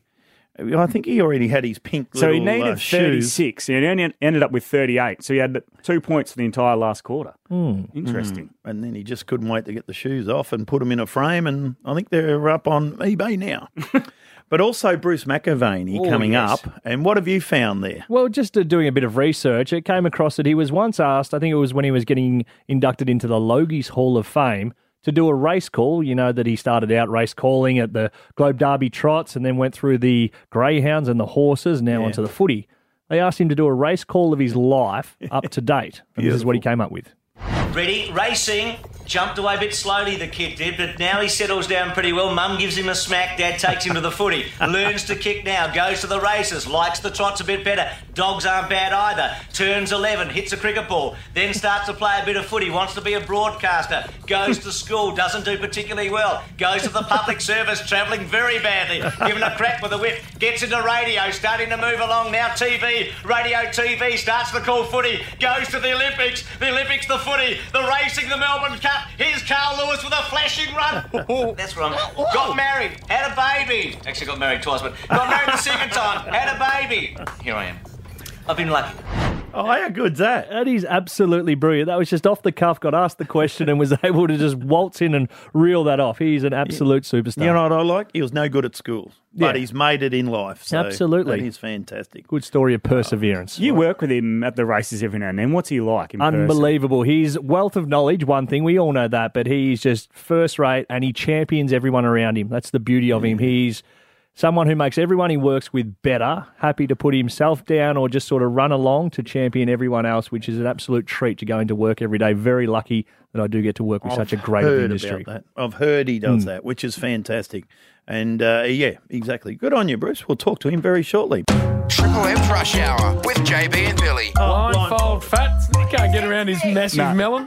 I think he already had his pink little So he needed 36. He only ended up with 38. So he had 2 points for the entire last quarter. Interesting. And then he just couldn't wait to get the shoes off and put them in a frame. And I think they're up on eBay now. But also Bruce McAvaney coming up. And what have you found there? Well, just doing a bit of research, it came across that he was once asked, I think it was when he was getting inducted into the Logies Hall of Fame, to do a race call. You know that he started out race calling at the Globe Derby Trots and then went through the greyhounds and the horses, now onto the footy. They asked him to do a race call of his life up to date. And this is what he came up with. Ready, racing. Jumped away a bit slowly, the kid did, but now he settles down pretty well. Mum gives him a smack, Dad takes him to the footy. Learns to kick now, goes to the races, likes the trots a bit better. Dogs aren't bad either. Turns 11, hits a cricket ball, then starts to play a bit of footy, wants to be a broadcaster, goes to school, doesn't do particularly well, goes to the public service, travelling very badly, given a crack with a whip, gets into radio, starting to move along now, TV, radio TV, starts to call footy, goes to the Olympics, the footy, the racing, the Melbourne Cup. Here's Carl Lewis with a flashing run. That's wrong. Got married, had a baby. Actually got married twice, but got married the second time, had a baby. Here I am. I've been lucky. Oh, how good's that? That is absolutely brilliant. That was just off the cuff, got asked the question and was able to just waltz in and reel that off. He's an absolute superstar. You know what I like? He was no good at school, but he's made it in life. So absolutely. That is fantastic. Good story of perseverance. You work with him at the races every now and then. What's he like in Unbelievable. His wealth of knowledge, one thing, we all know that, but he's just first rate and he champions everyone around him. That's the beauty of him. He's someone who makes everyone he works with better, happy to put himself down or just sort of run along to champion everyone else, which is an absolute treat to go into work every day. Very lucky that I do get to work with such a great industry. About that. I've heard he does that, which is fantastic. And, yeah, exactly. Good on you, Bruce. We'll talk to him very shortly. Triple M's Rush Hour with JB and Billy. Blindfold fat. You can't get around his massive melon.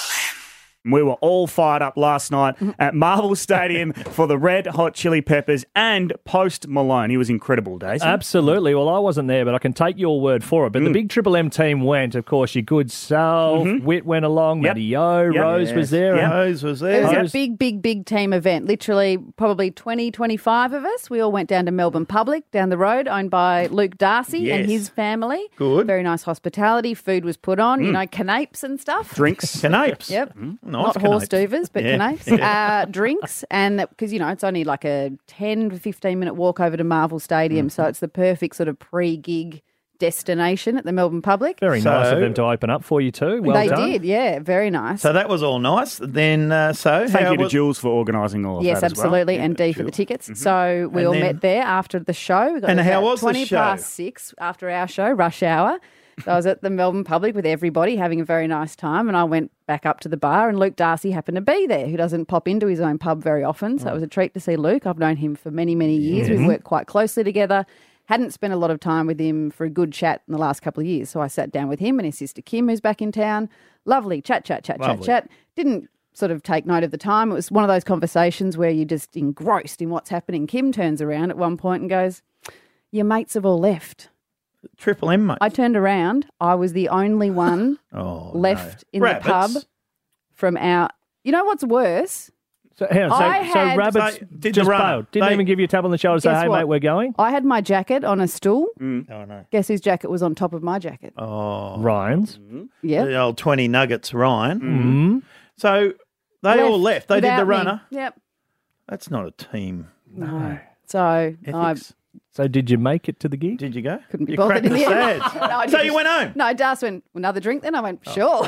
We were all fired up last night at Marvel Stadium for the Red Hot Chili Peppers and Post Malone. He was incredible, Daisy. Absolutely. Well, I wasn't there, but I can take your word for it. But the big Triple M team went. Of course, your good self. Whit went along. Matty O. Rose was there. Rose was there. It was a big team event. Literally probably 20, 25 of us. We all went down to Melbourne Public, down the road, owned by Luke Darcy and his family. Good. Very nice hospitality. Food was put on, you know, canapes and stuff. Drinks. Canapes. Yep. Nice Not horse doovers, but canapes. Drinks, and because, you know, it's only like a 10 to 15-minute walk over to Marvel Stadium, so it's the perfect sort of pre-gig destination at the Melbourne Public. Very nice of them to open up for you too. Well they done. did, yeah, very nice. So that was all nice. Then, thank you to Jules for organising all of yes, that as well. Yes, absolutely, and Dee for the tickets. So we all met there after the show. We got how was the show? 20 past 6 after our show, Rush Hour. So I was at the Melbourne Public with everybody having a very nice time, and I went back up to the bar and Luke Darcy happened to be there, who doesn't pop into his own pub very often. So it was a treat to see Luke. I've known him for many, many years. We've worked quite closely together. Hadn't spent a lot of time with him for a good chat in the last couple of years. So I sat down with him and his sister Kim, who's back in town. Lovely chat. Didn't sort of take note of the time. It was one of those conversations where you're just engrossed in what's happening. Kim turns around at one point and goes, "Your mates have all left." Triple M, mate. I turned around. I was the only one left in the pub from our... You know what's worse? So Rabbits just bailed. Didn't even give you a tap on the shoulder and say, hey, mate, we're going? I had my jacket on a stool. Oh, no. Guess whose jacket was on top of my jacket? Oh. Ryan's. Yeah. The old 20 Nuggets, Ryan. So they all left. They did the runner. Yep. That's not a team. No. So So did you make it to the gig? Did you go? Couldn't be bothered in the end. So you went home? No, Das went, another drink then? I went, sure.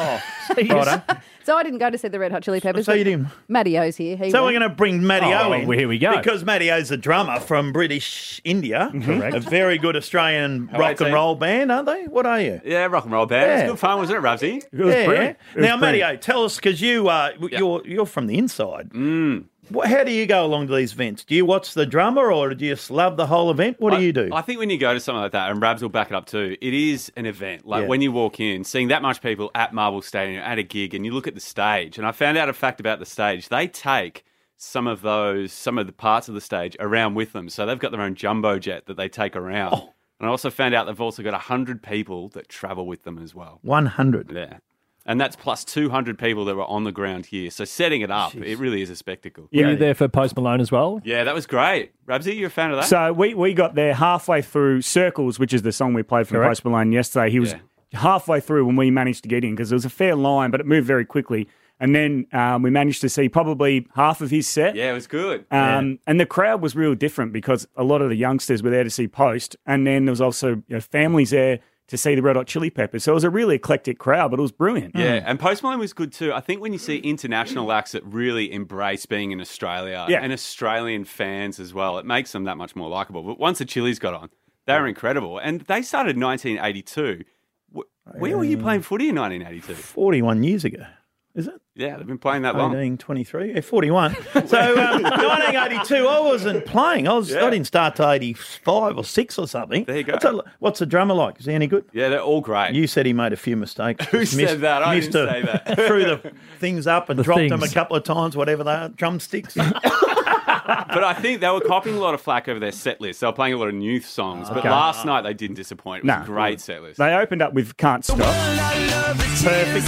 So I didn't go to see the Red Hot Chili Peppers. So you didn't? Matty O's here. So we're going to bring Matty O in. Well, here we go. Because Matty O's a drummer from British India. Correct. A very good Australian rock and roll band, aren't they? What are you? Yeah, rock and roll band. Yeah. It was good fun, wasn't it, Ravsy? It was brilliant. Now, Matty O, tell us, because you're from the inside. How do you go along to these events? Do you watch the drummer or do you just love the whole event? What do you do? I think when you go to something like that, and Rabs will back it up too, it is an event. Like Yeah. when you walk in, seeing that much people at Marvel Stadium at a gig, and you look at the stage, and I found out a fact about the stage. They take some of the parts of the stage around with them. So they've got their own jumbo jet that they take around. Oh. And I also found out they've also got 100 people that travel with them as well. 100. Yeah. And that's plus 200 people that were on the ground here. So setting it up, it really is a spectacle. Were you there for Post Malone as well? Yeah, that was great. Rabsy, you a fan of that? So we got there halfway through Circles, which is the song we played from Correct. Post Malone yesterday. He was halfway through when we managed to get in because there was a fair line, but it moved very quickly. And then we managed to see probably half of his set. Yeah, it was good. And the crowd was real different because a lot of the youngsters were there to see Post, and then there was also families there to see the Red Hot Chili Peppers. So it was a really eclectic crowd, but it was brilliant. Yeah, and Post Malone was good too. I think when you see international acts that really embrace being in Australia and Australian fans as well, it makes them that much more likeable. But once the Chili's got on, they were incredible. And they started in 1982. Where were you playing footy in 1982? 41 years ago, is it? Yeah, they've been playing that long. 1923, 41. So 1982, I wasn't playing. I didn't start till 85 or 6 or something. There you go. What's the drummer like? Is he any good? Yeah, they're all great. You said he made a few mistakes. Who said that? I didn't say that. Threw the things up and dropped them a couple of times, whatever they are, drumsticks. But I think they were copying a lot of flack over their set list. They were playing a lot of new songs. But last night they didn't disappoint. It was a great set list. They opened up with Can't Stop. Perfect.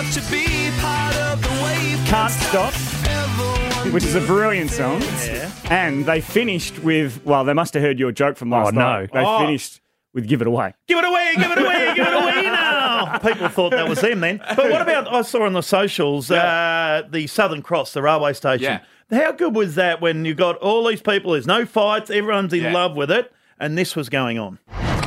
Can't Stop, which is a brilliant song. Yeah. And they finished with, well, they must have heard your joke from last night. They finished with Give It Away. Give it away, give it away, give it away now. People thought that was them then. But what about, I saw on the socials, the Southern Cross, the railway station. How good was that when you got all these people, there's no fights, everyone's in love with it, and this was going on?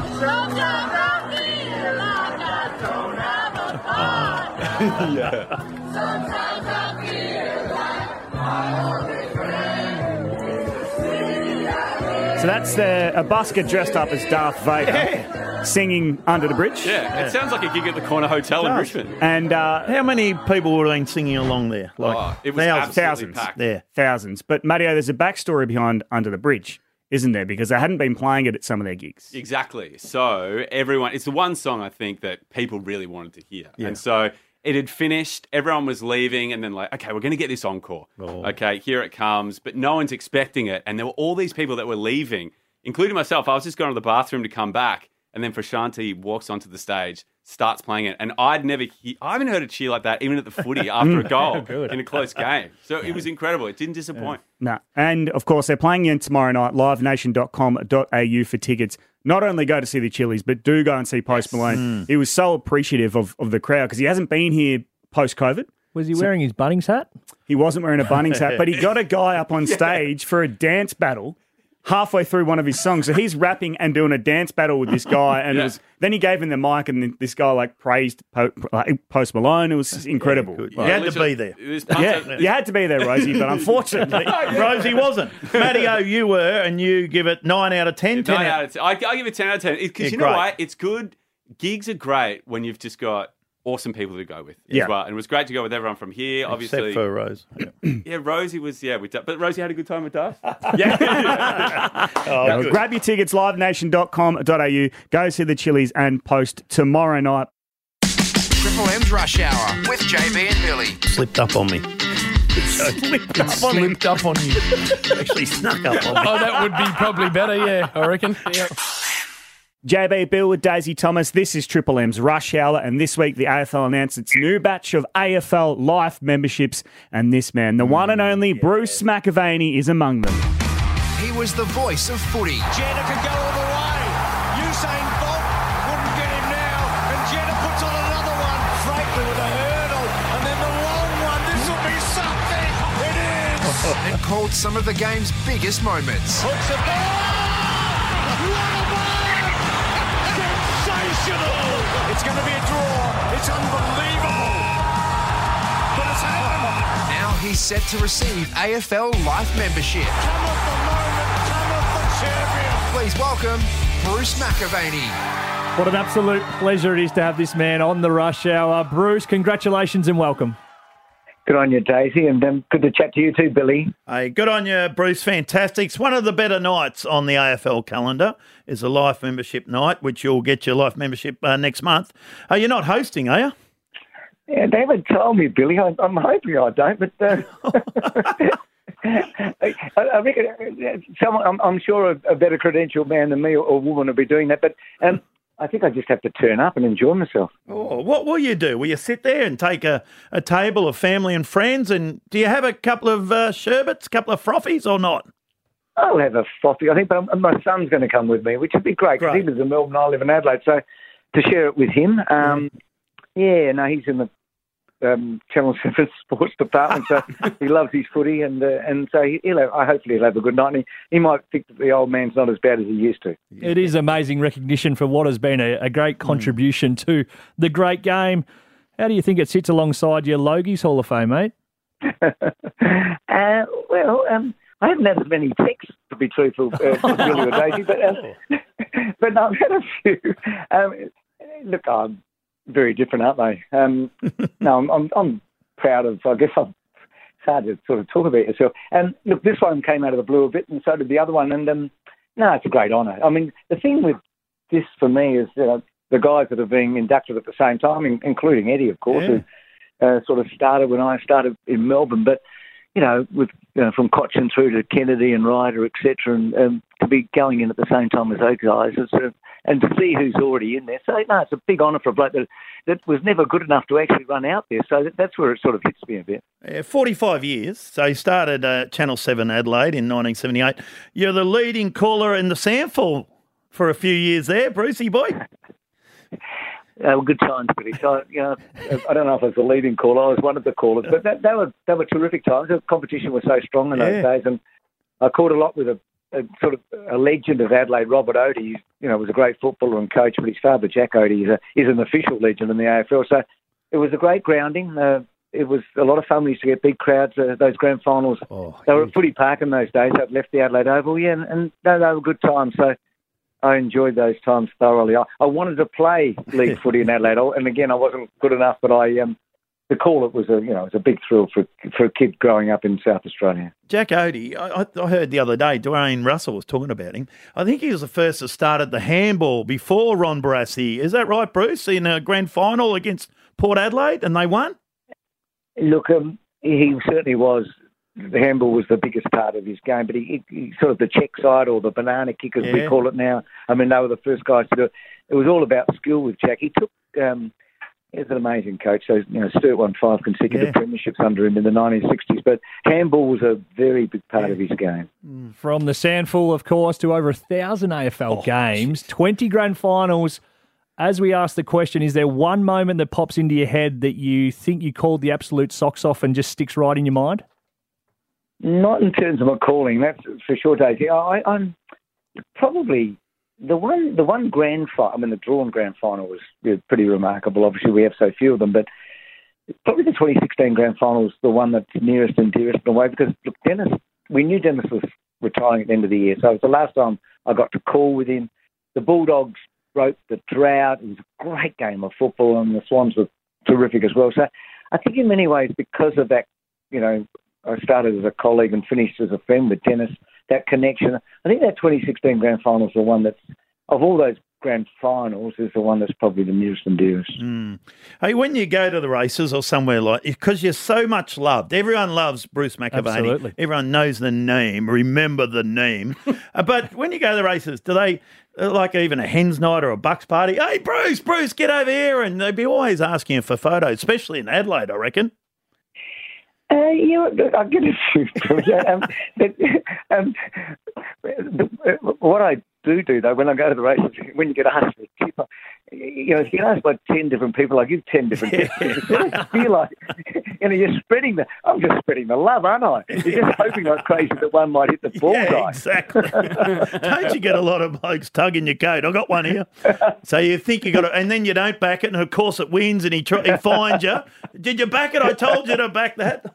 So that's a busker dressed up as Darth Vader singing Under the Bridge. Yeah, it sounds like a gig at the Corner Hotel in Richmond. And how many people would have been singing along there? It was absolutely packed. Yeah, thousands. But Matteo, there's a backstory behind Under the Bridge, isn't there? Because they hadn't been playing it at some of their gigs. Exactly. So it's the one song I think that people really wanted to hear. Yeah. And so it had finished, everyone was leaving, and then okay, we're going to get this encore. Okay, here it comes, but no one's expecting it. And there were all these people that were leaving, including myself. I was just going to the bathroom to come back, and then Prashanti walks onto the stage, starts playing it, and I haven't heard a cheer like that even at the footy after a goal in a close game. So it was incredible. It didn't disappoint. No. And, of course, they're playing again tomorrow night, livenation.com.au for tickets. Not only go to see the Chili's, but do go and see Post Malone. He was so appreciative of the crowd because he hasn't been here post-COVID. Was he wearing his Bunnings hat? He wasn't wearing a Bunnings hat, but he got a guy up on stage for a dance battle halfway through one of his songs. So he's rapping and doing a dance battle with this guy, and then he gave him the mic, and this guy praised Post Malone. It was incredible. You had to be there. You had to be there, Rosie, but unfortunately, Rosie wasn't. Matteo, you were, and you give it 9 out of 10. 9 out of 10. I give it 10 out of 10 because you know what? It's good. Gigs are great when you've just got awesome people to go with as well. And it was great to go with everyone from here, obviously. Except for Rose. Yeah, Rosie was, but Rosie had a good time with us. Grab your tickets, livenation.com.au. Go see the Chili's and Post tomorrow night. Triple M's Rush Hour with JB and Billy. Slipped up on me. Slipped up on you. Actually snuck up on me. Oh, that would be probably better, yeah, I reckon. Yeah. JB Bill with Daisy Thomas. This is Triple M's Rush Hour, and this week the AFL announced its new batch of AFL Life memberships, and this man, the one and only Bruce McAvaney, is among them. He was the voice of footy. Jenna could go all the way. Usain Bolt wouldn't get him now, and Jenna puts on another one. Franklin with a hurdle, and then the long one. This will be something. It is. And called some of the game's biggest moments. Puts it It's going to be a draw. It's unbelievable. But it's happened. Now he's set to receive AFL Life membership. Come off the moment. Come off the champion. Please welcome Bruce McAvaney. What an absolute pleasure it is to have this man on the Rush Hour. Bruce, congratulations and welcome. Good on you, Daisy, and good to chat to you too, Billy. Hey, good on you, Bruce. Fantastic. It's one of the better nights on the AFL calendar is a life membership night, which you'll get your life membership next month. You're not hosting, are you? Yeah, they haven't told me, Billy. I'm hoping I don't, but I reckon I'm sure a better credentialed man than me or woman will be doing that, but I think I just have to turn up and enjoy myself. Oh, what will you do? Will you sit there and take a table of family and friends, and do you have a couple of sherbets, a couple of frothies or not? I'll have a frothy, I think, but my son's going to come with me, which would be great, because he lives in Melbourne, I live in Adelaide, so to share it with him. He's in the Channel 7 sports department, so he loves his footy, and so hopefully he'll have a good night. And he might think that the old man's not as bad as he used to. It is amazing recognition for what has been a great contribution to the great game. How do you think it sits alongside your Logies Hall of Fame, mate? I haven't had as many texts, to be truthful, Billy or Daisy, but I've had a few. Look, I'm very different, aren't they? No, I'm proud of. I guess it's hard to sort of talk about yourself. And look, this one came out of the blue a bit, and so did the other one. And it's a great honour. I mean, the thing with this for me is the guys that are being inducted at the same time, including Eddie, of course, who sort of started when I started in Melbourne. But from Cochin through to Kennedy and Ryder, etc., and to be going in at the same time as those guys, and to see who's already in there. So, it's a big honour for a bloke that was never good enough to actually run out there. So that's where it sort of hits me a bit. 45 years. So you started Channel 7 Adelaide in 1978. You're the leading caller in the SANFL for a few years there, Brucey boy. Good times, Billy. So, I don't know if I was the leading caller. I was one of the callers. But they were terrific times. The competition was so strong in those days. And I called a lot with a sort of a legend of Adelaide, Robert Odie. Was a great footballer and coach, but his father, Jack Odie, is an official legend in the AFL. So it was a great grounding. It was a lot of fun. We used to get big crowds. Those grand finals, they were at Footy Park in those days. I'd left the Adelaide Oval, and they were good times. So I enjoyed those times thoroughly. I wanted to play league footy in Adelaide, and again, I wasn't good enough, but the call, it was a big thrill for a kid growing up in South Australia. Jack Odie, I heard the other day, Dwayne Russell was talking about him. I think he was the first to start at the handball before Ron Barassi. Is that right, Bruce? In a grand final against Port Adelaide, and they won? Look, he certainly was. The handball was the biggest part of his game, but he sort of the check side or the banana kick, as we call it now. I mean, they were the first guys to do it. It was all about skill with Jack. He took... He's an amazing coach. So, Sturt won 5 consecutive premierships under him in the 1960s. But handball was a very big part of his game. From the SANFL, of course, to over 1,000 AFL games, 20 grand finals. As we ask the question, is there one moment that pops into your head that you think you called the absolute socks off and just sticks right in your mind? Not in terms of my calling, that's for sure, Daisy. I'm probably... The one grand final, I mean, the drawn grand final was pretty remarkable. Obviously, we have so few of them, but probably the 2016 grand final was the one that's nearest and dearest in a way, because, look, we knew Dennis was retiring at the end of the year, so it was the last time I got to call with him. The Bulldogs broke the drought. It was a great game of football, and the Swans were terrific as well. So I think in many ways, because of that, I started as a colleague and finished as a friend with Dennis, that connection. I think that 2016 grand final is the one that's, of all those grand finals, is the one that's probably the nearest and dearest. Hey, when you go to the races or somewhere like, because you're so much loved, everyone loves Bruce McAvaney. Absolutely. Everyone knows the name, remember the name. But when you go to the races, do they, like even a hens night or a bucks party, hey, Bruce, get over here, and they'd be always asking you for photos, especially in Adelaide, I reckon. I'll get a few. What I do though, when I go to the races, when you get asked for a tip, if you get asked by 10 different people, I give 10 different tips. I feel like, I'm just spreading the love, aren't I? You're just hoping like crazy that one might hit the bullseye. Yeah, exactly. Don't you get a lot of blokes tugging your coat? I've got one here. So you think you got it, and then you don't back it, and of course it wins, and he finds you. Did you back it? I told you to back that.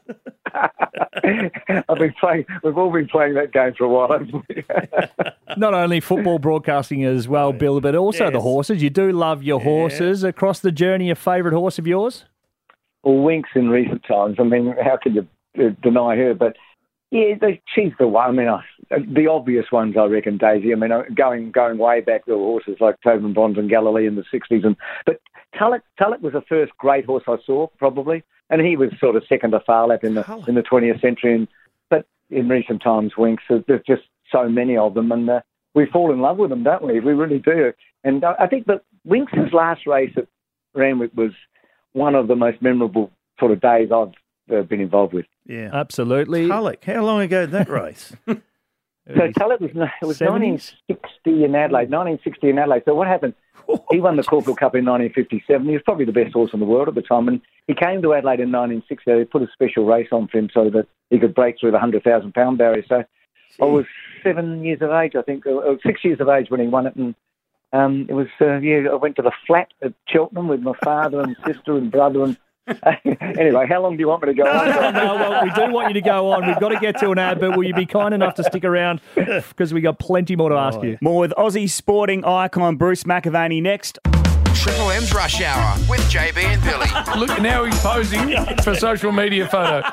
We've all been playing that game for a while, haven't we? Not only football broadcasting as well, Bill, but also the horses. You do love your horses. Across the journey, a favourite horse of yours? Well, Winks in recent times, I mean, how can you deny her? But, yeah, she's the one. I mean, the obvious ones, I reckon, Daisy. I mean, going way back, there were horses like Tobin Bonds and Galilee in the 60s. But Tulloch was the first great horse I saw, probably. And he was sort of second to Phar Lap in the 20th century. But in recent times, Winks, there's just so many of them. And we fall in love with them, don't we? We really do. And I think that Winks' last race at Randwick was one of the most memorable sort of days I've been involved with. Yeah, absolutely. Tulloch, how long ago did that race? So Tulloch was 1960 in Adelaide. 1960 in Adelaide. So what happened? He won the Caulfield Cup in 1957. He was probably the best horse in the world at the time. And he came to Adelaide in 1960. They put a special race on for him so that he could break through the 100,000-pound barrier. So I was 7 years of age, I think, or 6 years of age when he won it. And it was, I went to the flat at Cheltenham with my father and sister and brother. And anyway, how long do you want me to go on? No, well, we do want you to go on. We've got to get to an ad, but will you be kind enough to stick around because we got plenty more to ask you. More with Aussie sporting icon Bruce McAvaney next. Triple M's Rush Hour with JB and Billy. Look, now he's posing for a social media photo.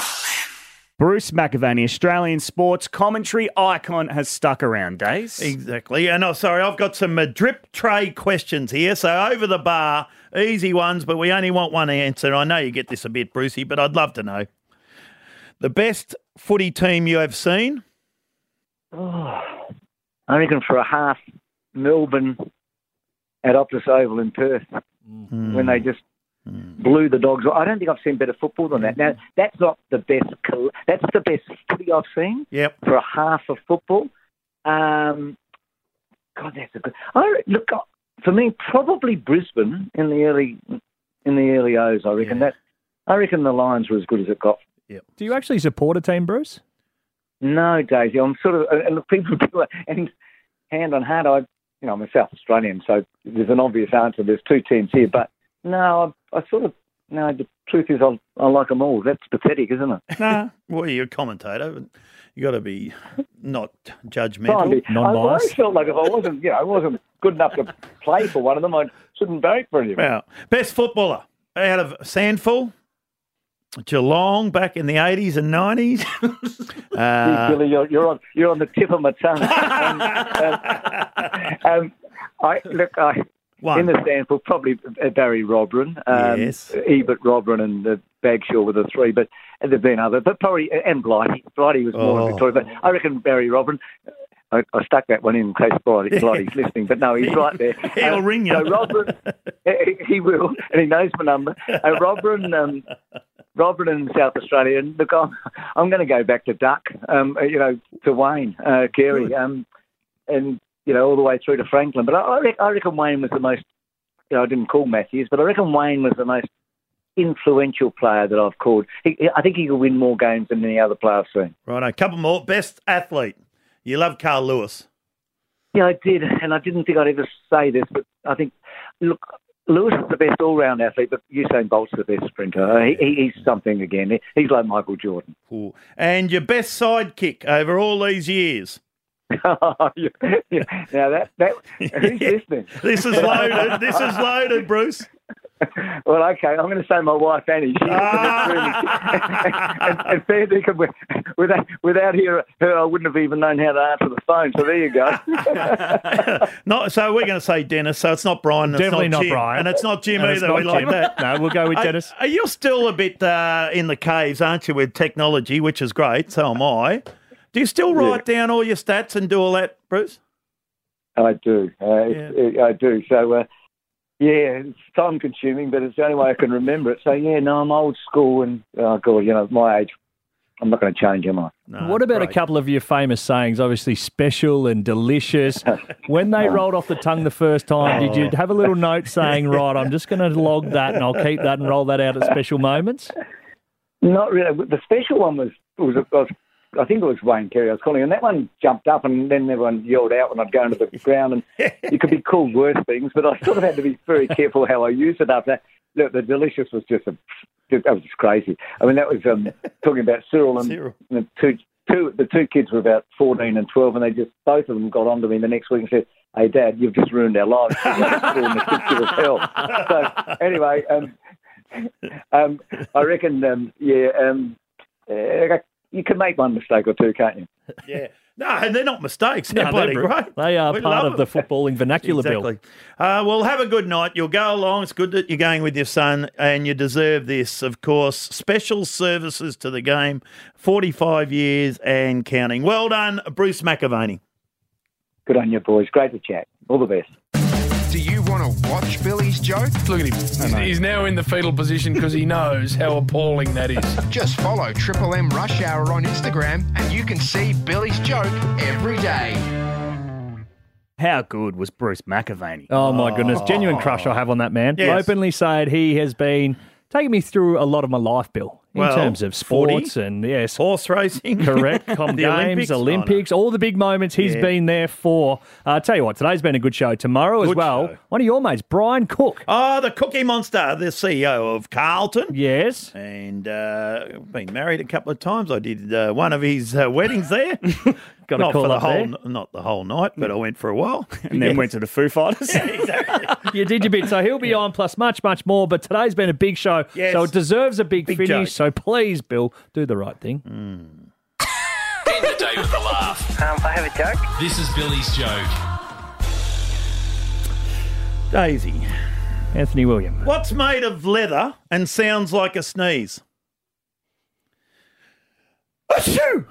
Bruce McAvaney, Australian sports commentary icon, has stuck around, Days. Exactly. And I've got some drip tray questions here. So over the bar, easy ones, but we only want one answer. I know you get this a bit, Brucey, but I'd love to know. The best footy team you have seen? Oh, I reckon for a half, Melbourne at Optus Oval in Perth, when they just blew the Dogs. I don't think I've seen better football than that. Now, that's not the best. That's the best footy I've seen. Yep. For a half of football. God, that's a good. Look, for me, probably Brisbane in the early O's. I reckon that. I reckon the Lions were as good as it got. Yep. Do you actually support a team, Bruce? No, Daisy. I'm sort of. And look, people do. And hand on heart, I'm a South Australian, so there's an obvious answer. There's two teams here, but. No, the truth is I like them all. That's pathetic, isn't it? Nah, well, you're a commentator, but you got to be not judgmental, I always felt like if I wasn't good enough to play for one of them, I shouldn't vote for him. Well, best footballer out of Sandful, Geelong back in the 80s and 90s. Billy, you're on the tip of my tongue. In the Stanford, probably Barry Robran, yes. Ebert Robran and Bagshaw were the three, but there've been others. But probably, and Blighty. Blighty was more in Victoria, but I reckon Barry Robran. I stuck that one in case Blighty's listening, but no, he's right there. He'll ring you. So Robran, he will, and he knows my number. Robran in South Australia, and look, I'm going to go back to Duck, to Wayne Carey, and all the way through to Franklin. But I reckon Wayne was the most, I didn't call Matthews, but I reckon Wayne was the most influential player that I've called. I think he could win more games than any other player I've seen. Right, a couple more. Best athlete. You love Carl Lewis. Yeah, I did, and I didn't think I'd ever say this, but I think, look, Lewis is the best all-round athlete, but Usain Bolt's the best sprinter. He's something again. He's like Michael Jordan. Cool. And your best sidekick over all these years? Now that who's listening? This is loaded. This is loaded, Bruce. Well, okay, I'm going to say my wife Annie. She and fair dinkum, without her, I wouldn't have even known how to answer the phone. So there you go. So we're going to say Dennis. So it's not Brian. Definitely not Jim. Brian, and it's not Jim either. We like that. No, we'll go with Dennis. Are you still a bit in the caves, aren't you, with technology, which is great? So am I. Do you still write down all your stats and do all that, Bruce? I do. I do. So, it's time-consuming, but it's the only way I can remember it. So, I'm old school, and, my age, I'm not going to change, am I? No, what about a couple of your famous sayings, obviously special and delicious? When they rolled off the tongue the first time, did you have a little note saying, right, I'm just going to log that and I'll keep that and roll that out at special moments? Not really. The special one was I think it was Wayne Carey I was calling, and that one jumped up, and then everyone yelled out when I'd go into the ground, and you could be called worse things, but I sort of had to be very careful how I used it after that. Look, the delicious was that was just crazy. I mean, that was talking about Cyril and the two kids were about 14 and 12, and both of them got onto me the next week and said, "Hey, Dad, you've just ruined our lives." So anyway. I reckon, you can make one mistake or two, can't you? Yeah. No, they're not mistakes. They're No, bloody they're great. They are We part love of the them. footballing vernacular, Exactly. Bill. Well, have a good night. You'll go along. It's good that you're going with your son, and you deserve this, of course. Special services to the game, 45 years and counting. Well done, Bruce McAvaney. Good on you, boys. Great to chat. All the best. Do you want to watch Billy's joke? Look at him. He's now in the fetal position because he knows how appalling that is. Just follow Triple M Rush Hour on Instagram and you can see Billy's joke every day. How good was Bruce McAvaney? Oh, my goodness. Genuine crush I have on that man. Yes. Openly say it, he has been taking me through a lot of my life, Bill, in Well, terms of sports 40, and, yes. horse racing. Correct. Com The games, Olympics. Olympics, all the big moments he's Yeah. been there for. Tell you what, today's been a good show. Tomorrow as Good well, show. one of your mates, Brian Cook. Oh, the Cookie Monster, the CEO of Carlton. Yes. And been married a couple of times. I did one of his weddings there. Got a Not call for the up whole, there. not the whole night, but I went for a while. And then went to the Foo Fighters. You did your bit. So he'll be on, plus much, much more. But today's been a big show. Yes. So it deserves a big finish. joke. So please, Bill, do the right thing. End the day with a laugh. I have a joke. This is Billy's joke. Daisy. Anthony William. What's made of leather and sounds like a sneeze? Achoo!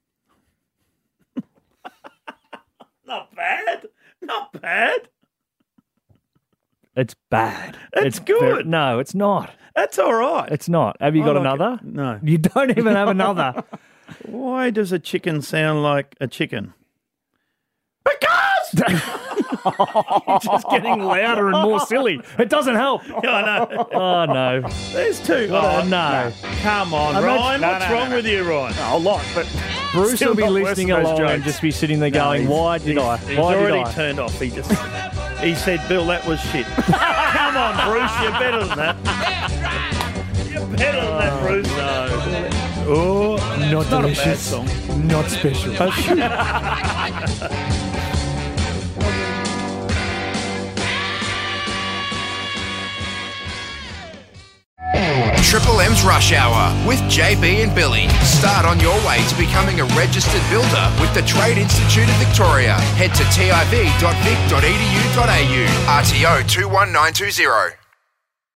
Not bad. Not bad. It's bad. It's good. No, it's not. That's all right. It's not. Have you I got like another? it. No. You don't even have another. Why does a chicken sound like a chicken? It's just getting louder and more silly. It doesn't help. I know. Oh, no. There's two. What a- Oh, no. Come on, I'm not- Ryan. No, What's no, wrong no. with you, Ryan? A lot, but Bruce still will be not worse listening than those along and jokes. just be sitting there going, why did I? He's Why did already I? turned off. He said, Bill, that was shit. Come on, Bruce. You're better than that. You're better than that, Bruce. No. Oh, not not a bad delicious. song. Not special. Triple M's Rush Hour with JB and Billy. Start on your way to becoming a registered builder with the Trade Institute of Victoria. Head to tiv.vic.edu.au. RTO 21920.